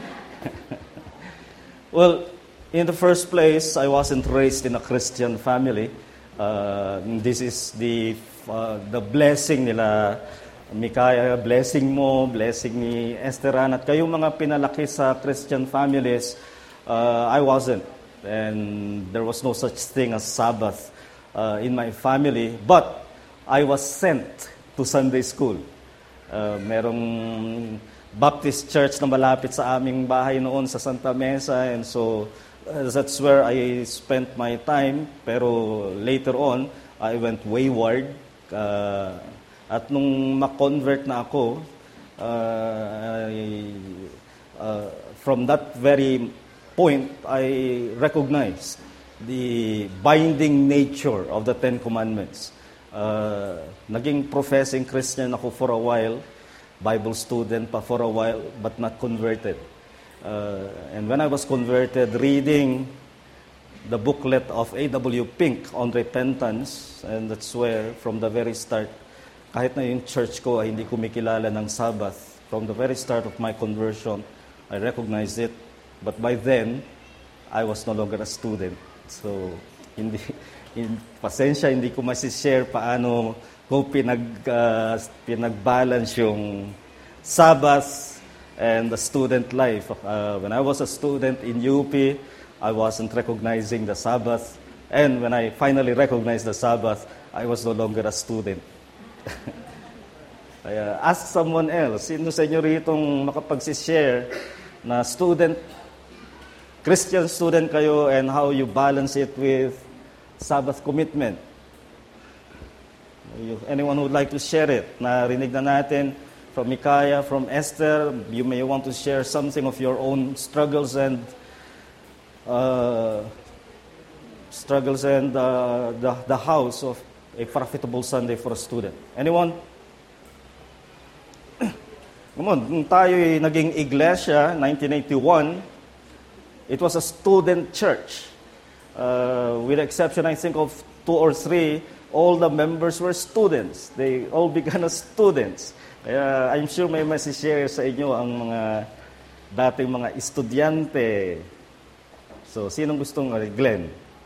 A: Well, in the first place, I wasn't raised in a Christian family. Uh, this is the uh, the blessing nila, Mikaya, blessing mo, blessing ni Esteran, at kayong mga pinalaki sa Christian families, uh, I wasn't. And there was no such thing as Sabbath uh, in my family. But I was sent to Sunday school. Uh, merong Baptist church na malapit sa aming bahay noon sa Santa Mesa, and so uh, that's where I spent my time. Pero later on, I went wayward. Uh, at nung ma-convert na ako, uh, I, uh, from that very point, I recognized the binding nature of the Ten Commandments. Uh, naging professing Christian ako for a while, Bible student pa for a while, but not converted. Uh, and when I was converted, reading the booklet of A W Pink on repentance, and that's where, from the very start, kahit na yung church ko ay hindi kumikilala ng Sabbath, from the very start of my conversion, I recognized it. But by then, I was no longer a student. So, hindi, in, pasensya, hindi ko masishare paano ko pinag, uh, pinag-balance yung Sabbath and the student life. Uh, when I was a student in U P, I wasn't recognizing the Sabbath. And when I finally recognized the Sabbath, I was no longer a student. Kaya ask someone else, sino sa inyo ritong makapagsishare na student, Christian student kayo, and how you balance it with Sabbath commitment? Anyone who would like to share it? Narinig na natin from Mikaya, from Esther. You may want to share something of your own struggles and uh, struggles and uh, the, the house of a profitable Sunday for a student. Anyone? Come on, nung tayo'y naging iglesia, nineteen eighty-one, it was a student church. Uh, with the exception, I think, of two or three, all the members were students. They all began as students. Kaya I'm sure may masishare sa inyo ang mga dating mga estudyante. So, sinong gustong, uh, Glenn?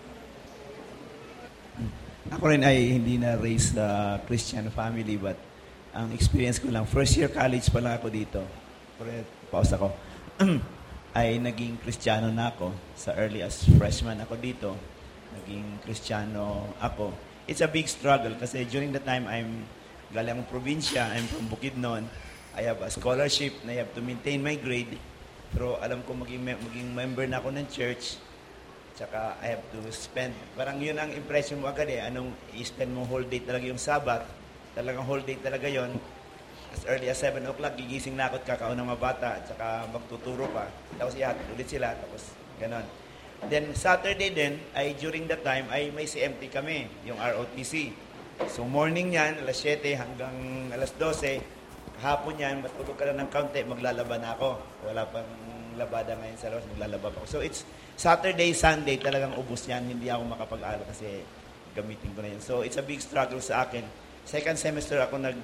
F: Ako rin ay hindi na raised sa Christian family, but ang experience ko lang, first year college pa lang ako dito. Pause ako. Ay naging Kristiyano na ako. Sa early as freshman ako dito, naging Kristiyano ako. It's a big struggle kasi during the time I'm galing akong probinsya, I'm from Bukidnon. I have a scholarship na I have to maintain my grade. Pero alam ko maging, maging member na ako ng church. Tsaka I have to spend, parang yun ang impression mo agad eh. Anong i-spend mo whole day talaga yung Sabbath. Talagang whole day talaga yon. As early as seven o'clock, gigising na ako at kakaon ng mga bata. Tsaka magtuturo pa. Tapos ihatid ulit sila. Tapos ganon. Then Saturday din, ay during that time, ay may C M T kami, yung R O T C. So morning yan, alas siyete hanggang alas dose. hapon yan, matulog ka na ng kaunti, maglalaba na ako. Wala pang labada ngayon sa labas, maglalaba pa ako. So it's Saturday, Sunday, talagang ubos yan. Hindi ako makapag-aral kasi gamitin ko na yan. So it's a big struggle sa akin. Second semester ako nag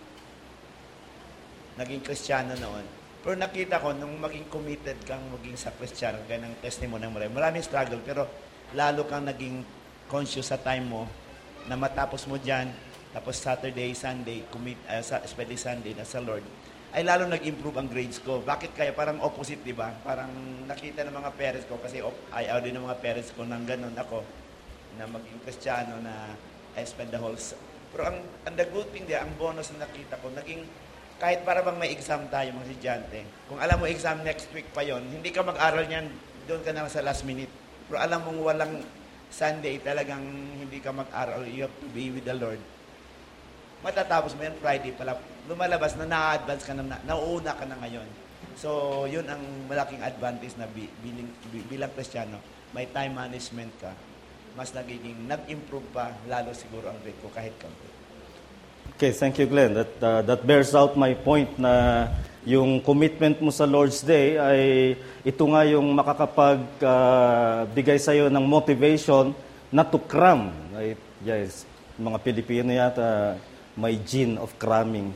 F: naging Kristiyano noon. Pero nakita ko, nung maging committed kang maging sa Kristiyano, kaya ng testimony ng marami, maraming struggle, pero lalo kang naging conscious sa time mo na matapos mo dyan, tapos Saturday, Sunday, commit, uh, especially Sunday, na sa Lord, ay lalo nag-improve ang grades ko. Bakit kaya? Parang opposite, di ba? Parang nakita ng mga parents ko, kasi op- ayaw din ng mga parents ko nang ganun ako, na maging Kristiyano, na I spend the whole... S- Pero ang, ang the good thing there, ang bonus na nakita ko, naging kahit para bang may exam tayo, mga estudyante, kung alam mo exam next week pa yon, hindi ka mag-aral niyan, doon ka na sa last minute. Pero alam mong walang Sunday, talagang hindi ka mag-aral, you have to be with the Lord. Matatapos mo yan, Friday pala, lumalabas na na-advance ka na, na nauuna ka na ngayon. So, yun ang malaking advantage na bi, bilang, bilang Kristiyano, may time management ka, mas nagiging, nag-improve pa, lalo siguro ang grade ko kahit kampi.
A: Okay, thank you, Glenn. That, uh, that bears out my point na yung commitment mo sa Lord's Day ay ito nga yung makakapagbigay uh, sa'yo ng motivation not to cram. Right? Yes, mga Pilipino yata, may gene of cramming.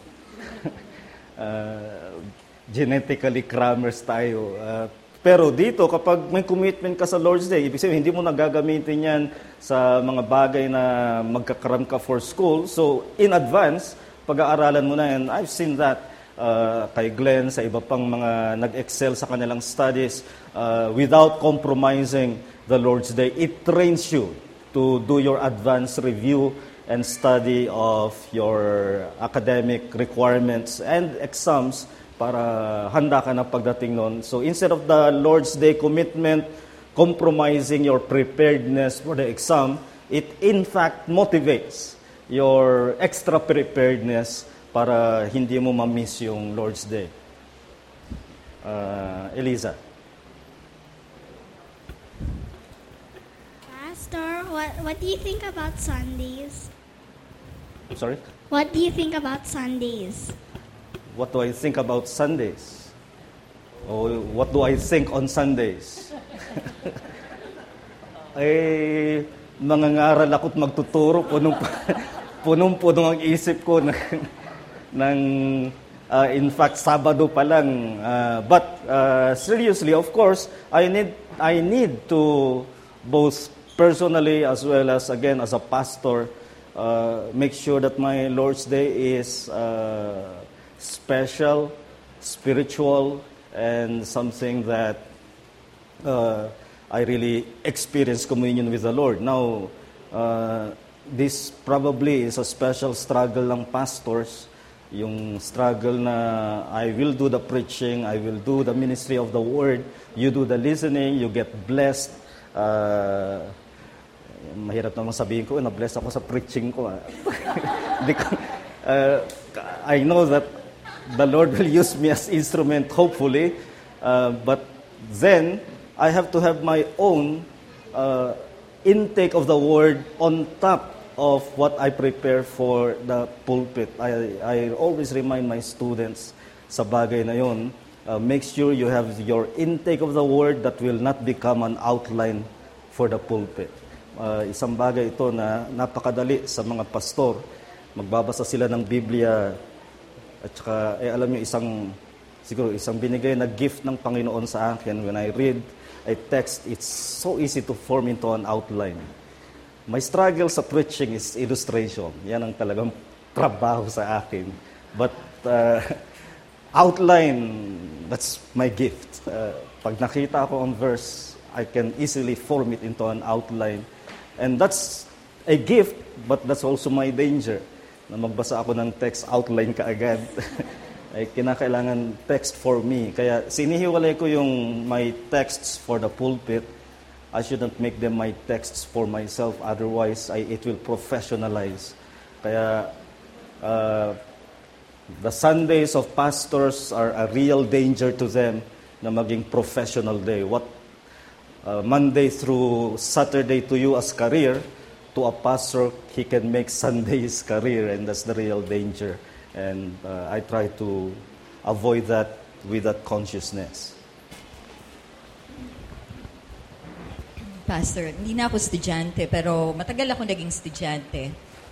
A: uh, genetically crammers tayo. Uh, pero dito, kapag may commitment ka sa Lord's Day, ibig sabihin, hindi mo nagagamitin yan sa mga bagay na magkakram ka for school. So, in advance, pag-aaralan mo na yan. I've seen that uh, kay Glenn, sa iba pang mga nag-excel sa kanilang studies, uh, without compromising the Lord's Day. It trains you to do your advanced review and study of your academic requirements and exams para handa ka na pagdating nun. So instead of the Lord's Day commitment compromising your preparedness for the exam, it in fact motivates your extra preparedness para hindi mo ma-miss yung Lord's Day. Uh, Eliza.
E: Pastor, what, what do you think about Sundays?
A: I'm sorry?
E: What do you think about Sundays?
A: What do I think about Sundays? Or what do I think on Sundays? Ay, mangangaral ako't magtuturo, punong, punong-puno ang isip ko ng, ng uh, in fact, Sabado pa lang. Uh, but uh, seriously, of course, I need, I need to both personally as well as, again, as a pastor, uh, make sure that my Lord's Day is uh, special, spiritual, and something that uh, I really experience communion with the Lord. Now, uh, this probably is a special struggle ng pastors, yung struggle na I will do the preaching, I will do the ministry of the word, you do the listening, you get blessed. Uh, mahirap naman sabihin ko, na-bless ako sa preaching ko. uh, I know that the Lord will use me as instrument, hopefully, uh, but then I have to have my own uh, intake of the word on top of what I prepare for the pulpit. I, I always remind my students sa bagay na yun, uh, make sure you have your intake of the word that will not become an outline for the pulpit. Uh, isang bagay ito na napakadali sa mga pastor. Magbabasa sila ng Biblia. At saka, eh, alam niyo, isang, siguro, isang binigay na gift ng Panginoon sa akin. When I read a text, it's so easy to form into an outline. My struggle sa preaching is illustration. Yan ang talagang trabaho sa akin. But, uh, outline, that's my gift. Uh, pag nakita ko ang verse, I can easily form it into an outline. And that's a gift, but that's also my danger. Na magbasa ako ng text, outline ka agad. Ay kinakailangan text for me. Kaya sinihiwalay ko yung my texts for the pulpit. I shouldn't make them my texts for myself. Otherwise, I, it will professionalize. Kaya uh, the Sundays of pastors are a real danger to them na maging professional day. What uh, Monday through Saturday to you as career, to a pastor, he can make Sunday his career, and that's the real danger. And uh, I try to avoid that with that consciousness.
G: Pastor, hindi na ako estudyante, pero matagal ako naging estudyante.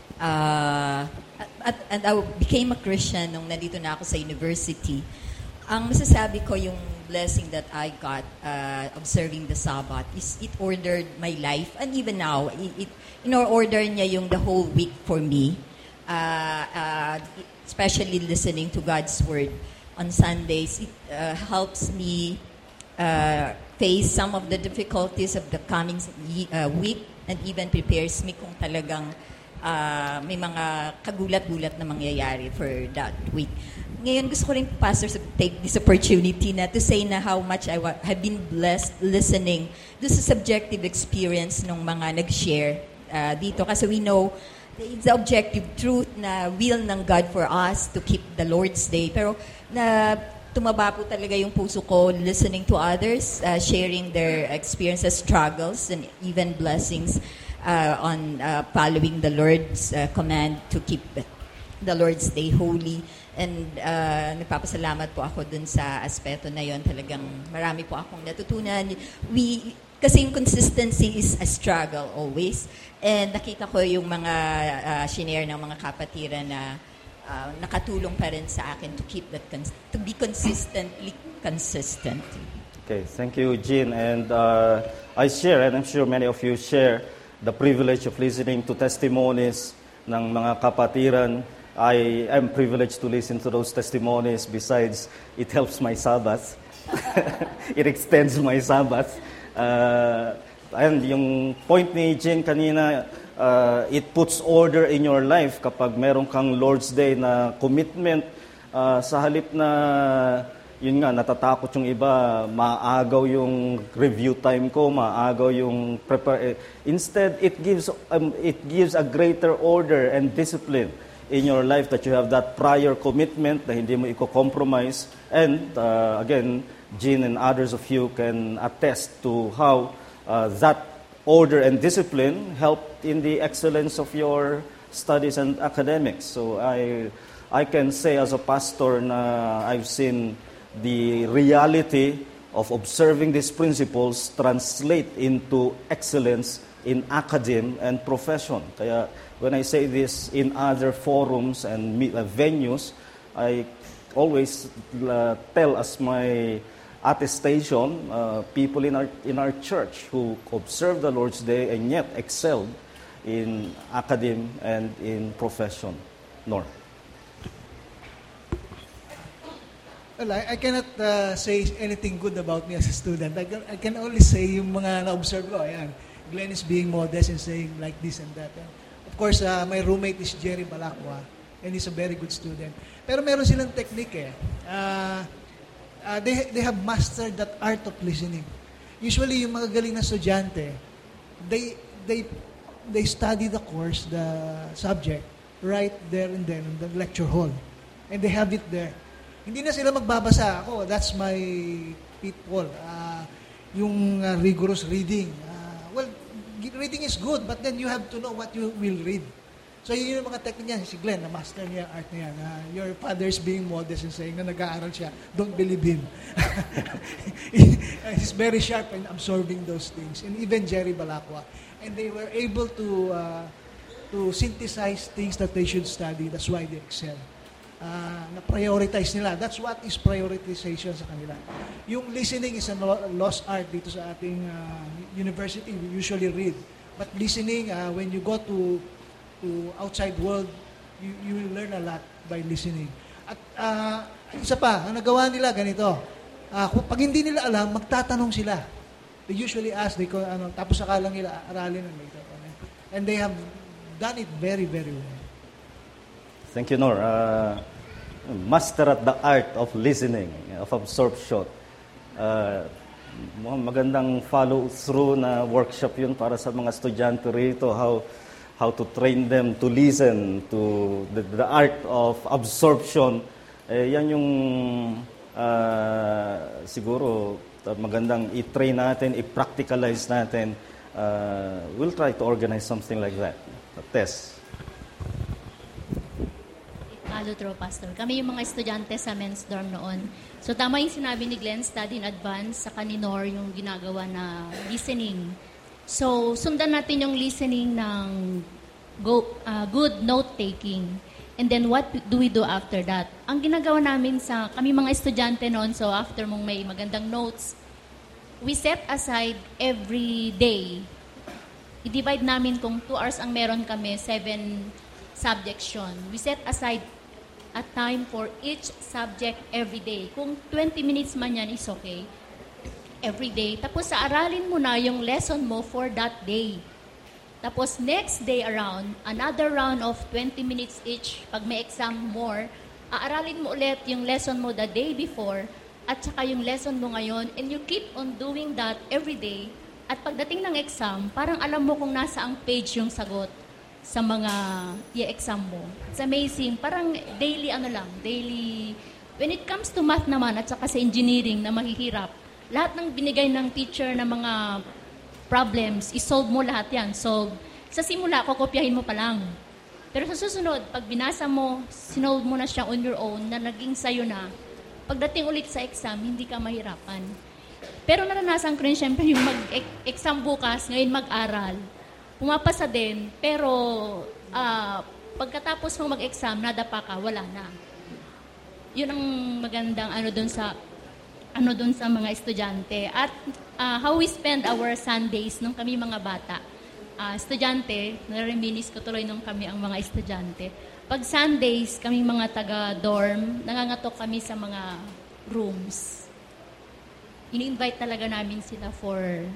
G: Uh, at, and I became a Christian nung nandito na ako sa university. Ang masasabi ko, yung blessing that I got uh, observing the Sabbath is it ordered my life. And even now, it, it you know, order niya yung the whole week for me. Uh, uh, especially listening to God's Word on Sundays. It uh, helps me uh, face some of the difficulties of the coming uh, week and even prepares me kung talagang uh, may mga kagulat-gulat na mangyayari for that week. Ngayon, gusto ko rin, Pastor, to take this opportunity na to say na how much I wa- have been blessed listening this is subjective experience ng mga nag-share uh, dito. Kasi we know it's the objective truth na will ng God for us to keep the Lord's Day. Pero na tumaba po talaga yung puso ko listening to others, uh, sharing their experiences, struggles, and even blessings uh, on uh, following the Lord's uh, command to keep the Lord's Day holy. And uh, nagpapasalamat po ako dun sa aspeto na yon. Talagang marami po akong natutunan. We, kasi yung consistency is a struggle always. And nakita ko yung mga uh, shinare ng mga kapatiran na uh, nakatulong pa rin sa akin to keep that, cons- to be consistently consistent.
A: Okay, thank you, Jean. And uh, I share, and I'm sure many of you share, the privilege of listening to testimonies ng mga kapatiran. I am privileged to listen to those testimonies. Besides, it helps my Sabbath. It extends my Sabbath. Uh, and yung point ni Jean kanina, uh, it puts order in your life kapag meron kang Lord's Day na commitment. Uh, sa halip na, yun nga, natatakot yung iba, maagaw yung review time ko, maagaw yung prepare. Instead, it gives, um, it gives a greater order and discipline in your life that you have that prior commitment na hindi mo i-compromise. And uh, again, Jean and others of you can attest to how uh, that order and discipline helped in the excellence of your studies and academics. So I, I can say as a pastor na I've seen the reality of observing these principles translate into excellence in academe and profession. Kaya when I say this in other forums and venues, I always uh, tell as my attestation uh, people in our in our church who observe the Lord's Day and yet excelled in academe and in profession. Nor.
H: Well, I, I cannot uh, say anything good about me as a student. I can, I can only say yung mga na-observe ko. Ayan, Glenn is being modest and saying like this and that. And of course, uh, my roommate is Jerry Balacqua, and he's a very good student. Pero meron silang technique eh. Uh, uh, they, they have mastered that art of listening. Usually, yung mga galing na estudyante, they, they, they study the course, the subject, right there and then in the lecture hall. And they have it there. Hindi na sila magbabasa. Ako, that's my pitfall. Uh, yung uh, rigorous reading. Uh, well, reading is good, but then you have to know what you will read. So yun yung mga technique niya. Si Glenn, na-master niya art na yan. Uh, your father's being modest and saying na nag-aaral siya. Don't believe him. He's very sharp in absorbing those things. And even Jerry Balacqua. And they were able to uh, to synthesize things that they should study. That's why they excel. Uh, na-prioritize nila. That's what is prioritization sa kanila. Yung listening is a lost art dito sa ating uh, university. We usually read. But listening, uh, when you go to to outside world, you, you will learn a lot by listening. At uh, isa pa, ang nagawa nila ganito. Uh, pag hindi nila alam, magtatanong sila. They usually ask, they, ano, tapos saka lang nila aralin. And they have done it very, very well.
A: Thank you, Nor. Uh, master at the art of listening, of absorption. Uh, magandang follow-through na workshop yun para sa mga estudyante rito, how how to train them to listen, to the, the art of absorption. Eh, yan yung uh, siguro magandang i-train natin, i-practicalize natin. Uh, we'll try to organize something like that. A test.
I: Ah, Lutro, Pastor. Kami yung mga estudyante sa men's dorm noon. So tama yung sinabi ni Glenn, study in advance, sa kaninor yung ginagawa na listening. So sundan natin yung listening ng go, uh, good note-taking. And then what do we do after that? Ang ginagawa namin sa kami mga estudyante noon, so after mong may magandang notes, we set aside every day. I-divide namin kung two hours ang meron kami, seven subjects yun. We set aside a time for each subject every day. Kung twenty minutes man yan, is okay. Every day. Tapos sa aralin mo na yung lesson mo for that day. Tapos next day around, another round of twenty minutes each. Pag may exam more, aaralin mo ulit yung lesson mo the day before at saka yung lesson mo ngayon, and you keep on doing that every day. At pagdating ng exam, parang alam mo kung nasa ang page yung sagot sa mga i-exam mo. It's amazing. Parang daily ano lang, daily. When it comes to math naman at saka sa engineering na mahihirap, lahat ng binigay ng teacher na mga problems, isolve mo lahat yan. Solve. Sa simula, kokopyahin mo pa lang. Pero sa susunod, pag binasa mo, sinolve mo na siya on your own, na naging sayo na, pagdating ulit sa exam, hindi ka mahirapan. Pero naranasan ko rin siyempre yung mag-exam bukas, ngayon mag-aral. Pumapasa din, pero uh, pagkatapos mong mag-exam, nadapa ka, wala na. Yun ang magandang ano dun sa ano dun sa mga estudyante. At uh, how we spend our Sundays nung kami mga bata. Uh, estudyante, nareminis ko tuloy nung kami ang mga estudyante. Pag Sundays, kaming mga taga-dorm, nangangatok kami sa mga rooms. Ini-invite talaga namin sila for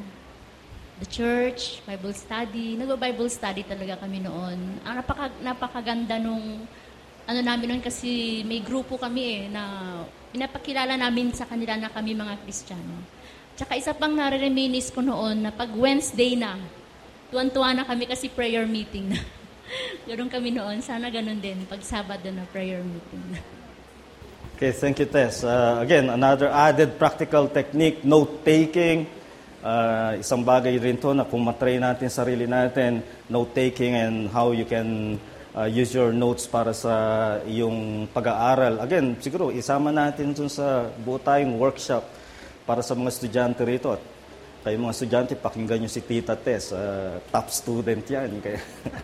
I: the church, Bible study. Nag-Bible study talaga kami noon. Ang napaka, napakaganda nung ano namin noon kasi may grupo kami eh na pinapakilala namin sa kanila na kami mga Kristiyano. Tsaka isa pang nare-reminis ko noon na pag Wednesday na, tuwan-tuwa na kami kasi prayer meeting na. Ganoon kami noon. Sana ganun din pag Sabado na prayer meeting.
A: Okay, thank you, Tess. Uh, again, another added practical technique, note-taking. Uh, isang bagay rin to na kung matry natin sarili natin, note-taking and how you can uh, use your notes para sa iyong pag-aaral. Again, siguro isama natin dun sa buo tayong workshop para sa mga estudyante rito. At kayo mga estudyante, pakinggan nyo si Tita Tess. Uh, top student yan. Kaya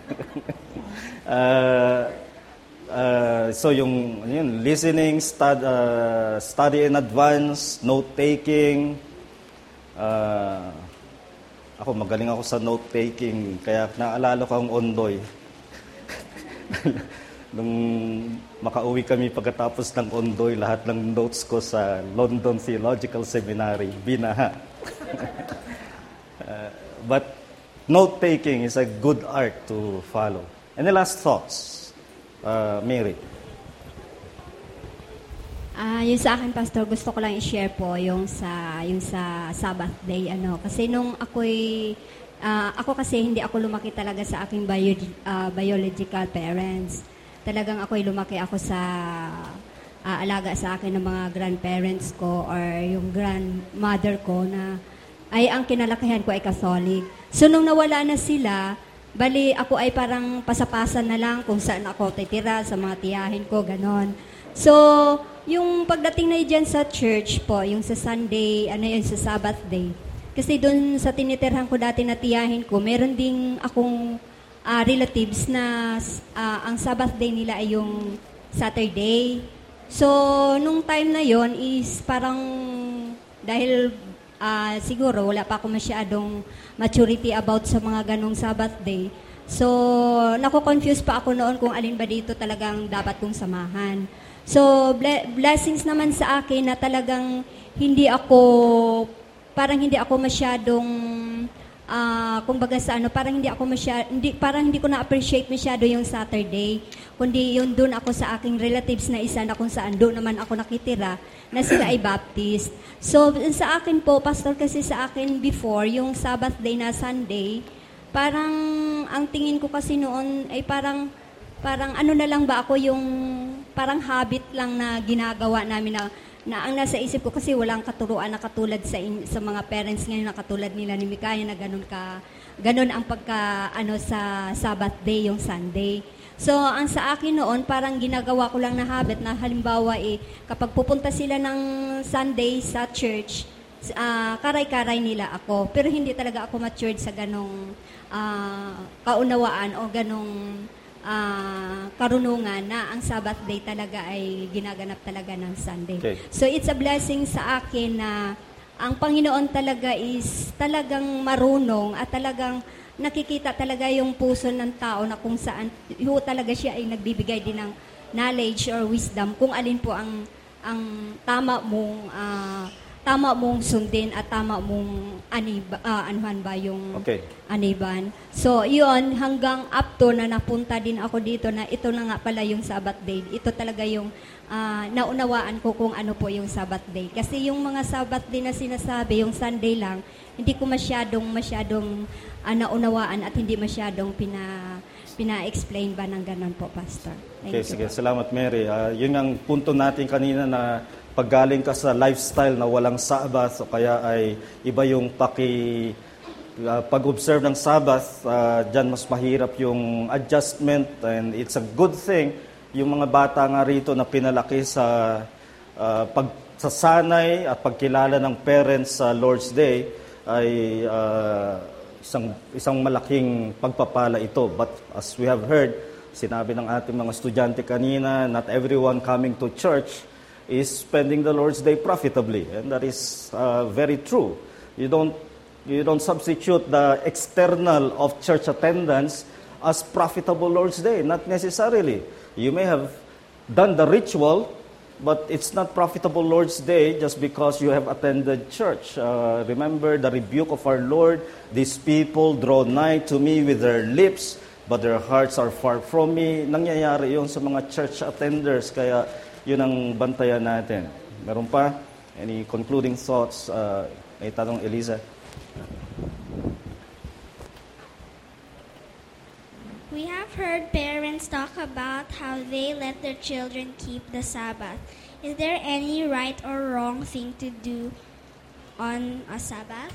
A: uh, Uh, so yung yun, listening, stud, uh, study in advance, note-taking. Uh, ako, magaling ako sa note-taking. Kaya naalala ko ang Ondoy. Nung makauwi kami pagkatapos ng Ondoy, lahat ng notes ko sa London Theological Seminary, binaha. uh, but note-taking is a good art to follow. Any last thoughts? Uh, Mary.
J: Ah, uh, yung sa akin, Pastor, gusto ko lang i-share po yung sa yung sa Sabbath day ano kasi nung ako'y uh, ako kasi hindi ako lumaki talaga sa aking bio, uh, biological parents. Talagang ako'y lumaki ako sa uh, alaga sa akin ng mga grandparents ko or yung grandmother ko na ay ang kinalakihan ko ay Catholic. So nung nawala na sila, bali, ako ay parang pasapasan na lang kung saan ako titira, sa mga tiyahin ko, ganon. So, yung pagdating na dyan sa church po, yung sa Sunday, ano yun, sa Sabbath day. Kasi doon sa tinitirhan ko dati na tiyahin ko, meron ding akong uh, relatives na uh, ang Sabbath day nila ay yung Saturday. So, nung time na yon is parang dahil Uh, siguro wala pa ako masyadong maturity about sa mga ganong Sabbath day. So, nako-confuse pa ako noon kung alin ba dito talagang dapat kong samahan. So, ble- blessings naman sa akin na talagang hindi ako, parang hindi ako masyadong, uh, kumbaga sa ano, parang hindi ako masyado, hindi, parang hindi ko na-appreciate masyado yung Saturday. Kundi yun doon ako sa aking relatives na isa na kung saan doon naman ako nakitira, na sila ay Baptist. So, sa akin po, Pastor, kasi sa akin before, yung Sabbath day na Sunday, parang, ang tingin ko kasi noon ay parang, parang ano na lang ba ako yung, parang habit lang na ginagawa namin na, na ang nasa isip ko kasi walang katuruan na katulad sa, in, sa mga parents ngayon na katulad nila ni Mikaya na ganun ka, ganun ang pagka, ano sa Sabbath day, yung Sunday. So, ang sa akin noon, parang ginagawa ko lang na habit na halimbawa eh, kapag pupunta sila ng Sunday sa church, uh, karay-karay nila ako. Pero hindi talaga ako matured sa ganong uh, kaunawaan o ganong uh, karunungan na ang Sabbath day talaga ay ginaganap talaga ng Sunday.
A: Okay.
J: So, it's a blessing sa akin na ang Panginoon talaga is talagang marunong at talagang nakikita talaga yung puso ng tao na kung saan ho talaga siya ay nagbibigay din ng knowledge or wisdom kung alin po ang ang tama mong uh, tama mong sundin at tama mong aniba, uh, anuhan ba yung
A: Okay.
J: aniban. So, yun, hanggang up to na napunta din ako dito na ito na nga pala yung Sabbath day. Ito talaga yung uh, naunawaan ko kung ano po yung Sabbath day. Kasi yung mga Sabbath day na sinasabi, yung Sunday lang, hindi ko masyadong, masyadong uh, naunawaan at hindi masyadong pina, pina-explain ba ng ganun po, Pastor. Thank
A: Okay,
J: you.
A: sige. Salamat, Mary. Uh, yun ang punto natin kanina na paggaling ka sa lifestyle na walang Sabbath o kaya ay iba yung paki uh, pag-observe ng Sabbath, uh, dyan mas mahirap yung adjustment, and it's a good thing yung mga bata nga rito na pinalaki sa uh, pagsasanay at pagkilala ng parents sa Lord's Day ay uh, isang isang malaking pagpapala ito. But as we have heard, sinabi ng ating mga estudyante kanina, not everyone coming to church is spending the Lord's Day profitably, and that is uh, very true. You don't you don't substitute the external of church attendance as profitable Lord's Day, not necessarily. You may have done the ritual, but it's not profitable Lord's Day just because you have attended church. Uh, remember the rebuke of our Lord, these people draw nigh to me with their lips, but their hearts are far from me. Nangyayari yun sa mga church attenders, kaya yun ang bantayan natin. Meron pa? Any concluding thoughts? Uh, may tanong, Eliza?
E: We have heard parents talk about how they let their children keep the Sabbath. Is there any right or wrong thing to do on a Sabbath?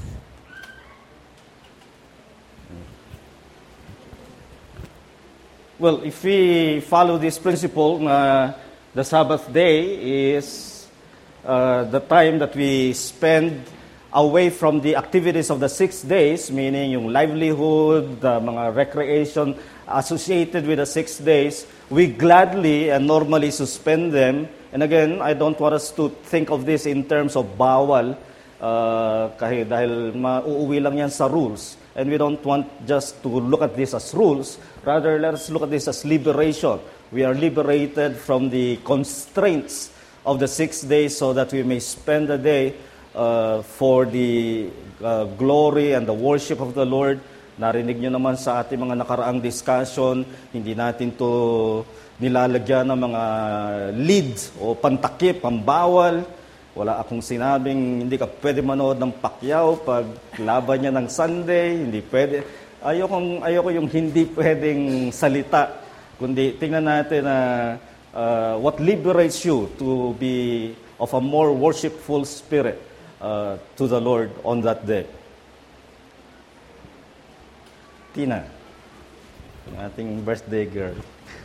A: Well, if we follow this principle, uh, the Sabbath day is uh, the time that we spend away from the activities of the six days, meaning yung livelihood, the mga recreation associated with the six days. We gladly and normally suspend them. And again, I don't want us to think of this in terms of bawal, uh, kahit dahil mauuwi lang yan sa rules. And we don't want just to look at this as rules. Rather, let us look at this as liberation. We are liberated from the constraints of the six days so that we may spend the day uh, for the uh, glory and the worship of the Lord. Narinig nyo naman sa ating mga nakaraang discussion, hindi natin to nilalagyan ng mga lead o pantakip, pambawal. Wala akong sinabing hindi ka pwede manood ng Pacquiao pag laban niya ng Sunday, hindi pwede. Ayoko, ayoko yung hindi pwedeng salita, kundi tingnan natin na uh, what liberates you to be of a more worshipful spirit uh, to the Lord on that day. Tina, yung ating birthday girl.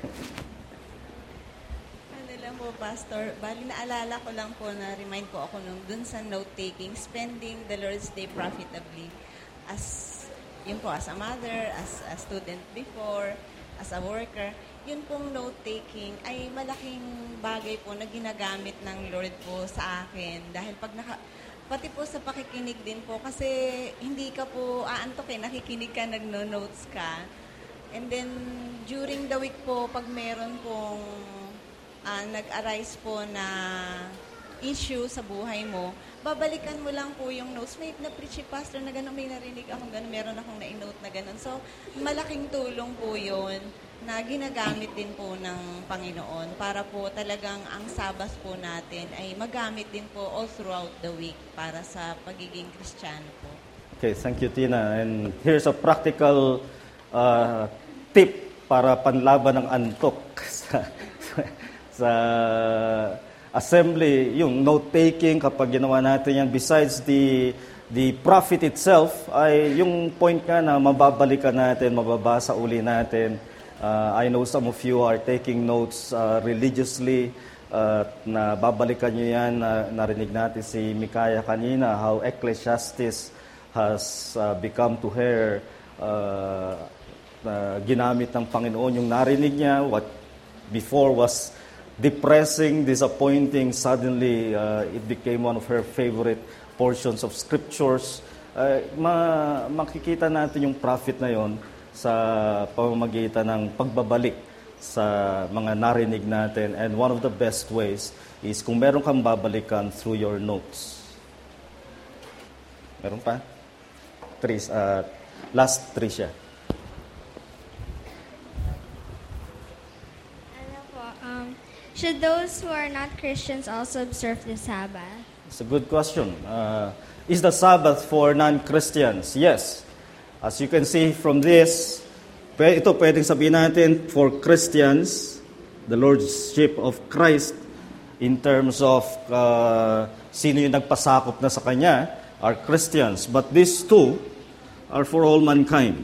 K: Ano lang po, Pastor, bali naalala ko lang po na remind po ako nung dun sa note-taking, spending the Lord's Day profitably as, yun po, as a mother, as a student before, as a worker. Yun pong note-taking ay malaking bagay po na ginagamit ng Lord po sa akin. Dahil pag naka, pati po sa pakikinig din po, kasi hindi ka po aantokin, nakikinig ka, nagno-notes ka. And then, during the week po, pag meron pong uh, nag-arise po na issue sa buhay mo, babalikan mo lang po yung notes. May na-preach si Pastor na gano'n, may narinig akong gano'n, meron akong na-note na gano'n. So, malaking tulong po yun na ginagamit din po ng Panginoon para po talagang ang Sabbath po natin ay magamit din po all throughout the week para sa pagiging Kristiyano po.
A: Okay, thank you, Tina. And here's a practical uh, tip para panlaban ng antok sa, sa assembly, yung note-taking kapag ginawa natin yan. Besides the the profit itself, ay yung point nga na mababalikan natin, mababasa uli natin. Uh, I know some of you are taking notes uh, religiously. Uh, na babalikan nyo yan. Uh, narinig natin si Mikaya kanina, how Ecclesiastes has uh, become to her uh, uh, ginamit ng Panginoon yung narinig niya. What before was depressing, disappointing, suddenly uh, it became one of her favorite portions of scriptures. Uh, ma- makikita natin yung prophet na yon sa pamamagitan ng pagbabalik sa mga narinig natin. And one of the best ways is kung meron kang babalikan through your notes. Meron pa? Three, uh, last three siya.
E: Should those who are not Christians also observe the Sabbath?
A: It's a good question. Uh, is the Sabbath for non-Christians? Yes. As you can see from this, ito pwedeng sabihin natin for Christians, the Lordship of Christ, in terms of uh, sino yung nagpasakop na sa Kanya, are Christians. But these two are for all mankind.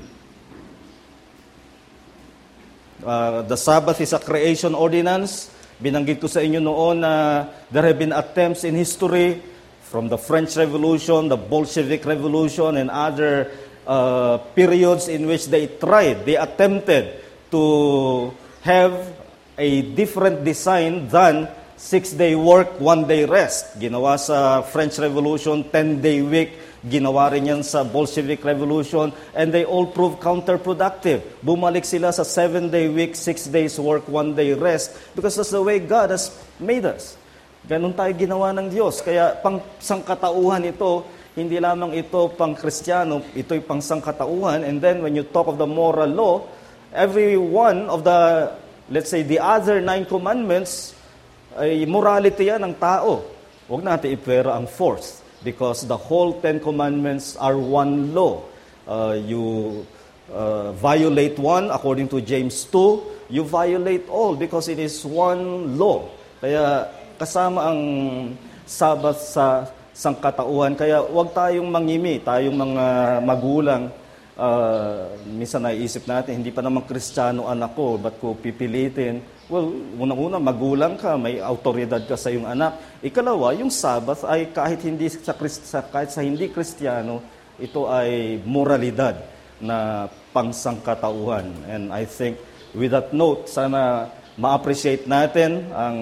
A: Uh, the Sabbath is a creation ordinance. Binanggit ko sa inyo noon na there have been attempts in history from the French Revolution, the Bolshevik Revolution, and other uh, periods in which they tried, they attempted to have a different design than six-day work, one-day rest. Ginawa sa French Revolution, ten-day week. Ginawa rin yan sa Bolshevik Revolution, and they all proved counterproductive. Bumalik sila sa seven-day week, six days work, one-day rest, because that's the way God has made us. Ganun tayo ginawa ng Diyos. Kaya pang sangkatauhan ito, hindi lamang ito pang Kristiyano, ito'y pang sangkatauhan. And then when you talk of the moral law, every one of the, let's say, the other nine commandments, ay morality yan ng tao. Huwag natin ipwera ang fourth. Because the whole Ten Commandments are one law. Uh, you uh, violate one, according to James two, you violate all because it is one law. Kaya kasama ang Sabbath sa sangkatauhan. Kaya huwag tayong mangimi, tayong mga magulang. Uh, minsan naiisip natin, hindi pa naman Kristiyano anak ko, ba't ko pipilitin? Well, unang-una, magulang ka, may autoridad ka sa iyong anak. Ikalawa, yung Sabbath ay kahit hindi sa, sa kahit sa hindi Kristiyano, ito ay moralidad na pangsangkatauhan. And I think with that note, sana ma-appreciate natin ang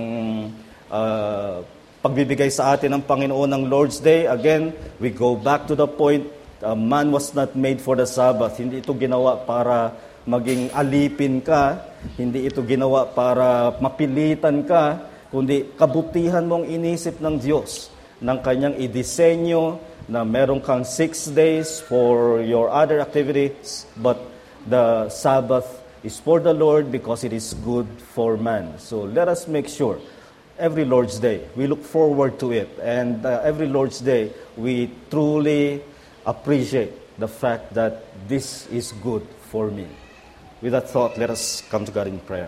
A: uh, pagbibigay sa atin ng Panginoon ng Lord's Day. Again, we go back to the point, uh, man was not made for the Sabbath. Hindi ito ginawa para maging alipin ka, hindi ito ginawa para mapilitan ka, kundi kabutihan mong inisip ng Diyos, ng Kanyang idisenyo na meron kang six days for your other activities, but the Sabbath is for the Lord because it is good for man. So let us make sure, every Lord's Day, we look forward to it, and uh, every Lord's Day, we truly appreciate the fact that this is good for me. With that thought, let us come to God in prayer.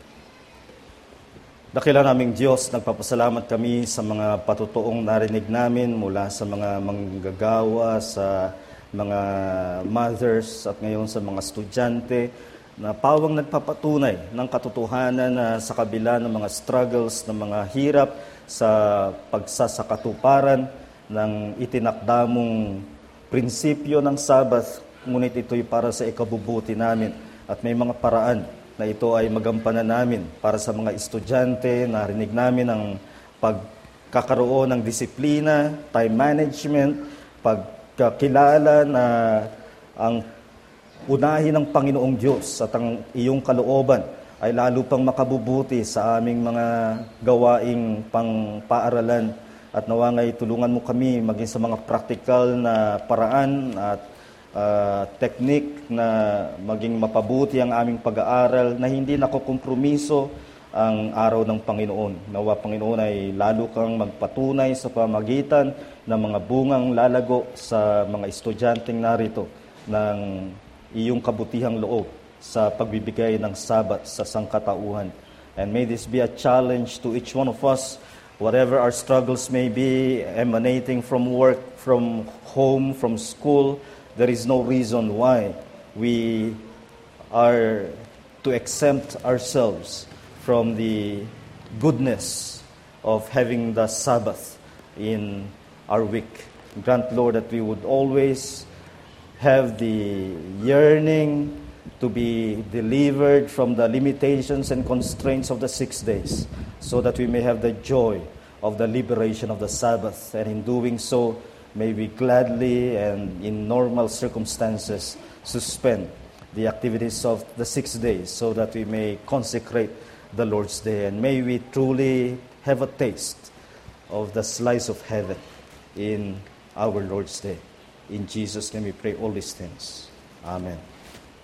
A: Dakila naming Diyos, nagpapasalamat kami sa mga patutuong narinig namin mula sa mga manggagawa, sa mga mothers at ngayon sa mga estudyante na pawang nagpapatunay ng katotohanan na sa kabila ng mga struggles, ng mga hirap sa pagsasakatuparan ng itinakdamong prinsipyo ng Sabbath, ngunit ito'y para sa ikabubuti namin. At may mga paraan na ito ay magampanan namin para sa mga estudyante. Narinig namin ang pagkakaroon ng disiplina, time management, pagkakilala na ang unahin ng Panginoong Diyos at ang iyong kalooban ay lalo pang makabubuti sa aming mga gawaing pang-paaralan. At nawangay tulungan mo kami maging sa mga practical na paraan at Uh, technique na maging mapabuti ang aming pag-aaral na hindi nakokompromiso ang araw ng Panginoon. Nawa Panginoon ay lalo kang magpatunay sa pamagitan ng mga bungang lalago sa mga estudyanteng narito ng iyong kabutihang loob sa pagbibigay ng Sabat sa sangkatauhan. And may this be a challenge to each one of us, whatever our struggles may be, emanating from work, from home, from school. There is no reason why we are to exempt ourselves from the goodness of having the Sabbath in our week. Grant, Lord, that we would always have the yearning to be delivered from the limitations and constraints of the six days, so that we may have the joy of the liberation of the Sabbath. And in doing so, may we gladly and in normal circumstances suspend the activities of the six days so that we may consecrate the Lord's Day. And may we truly have a taste of the slice of heaven in our Lord's Day. In Jesus' name we pray all these things. Amen.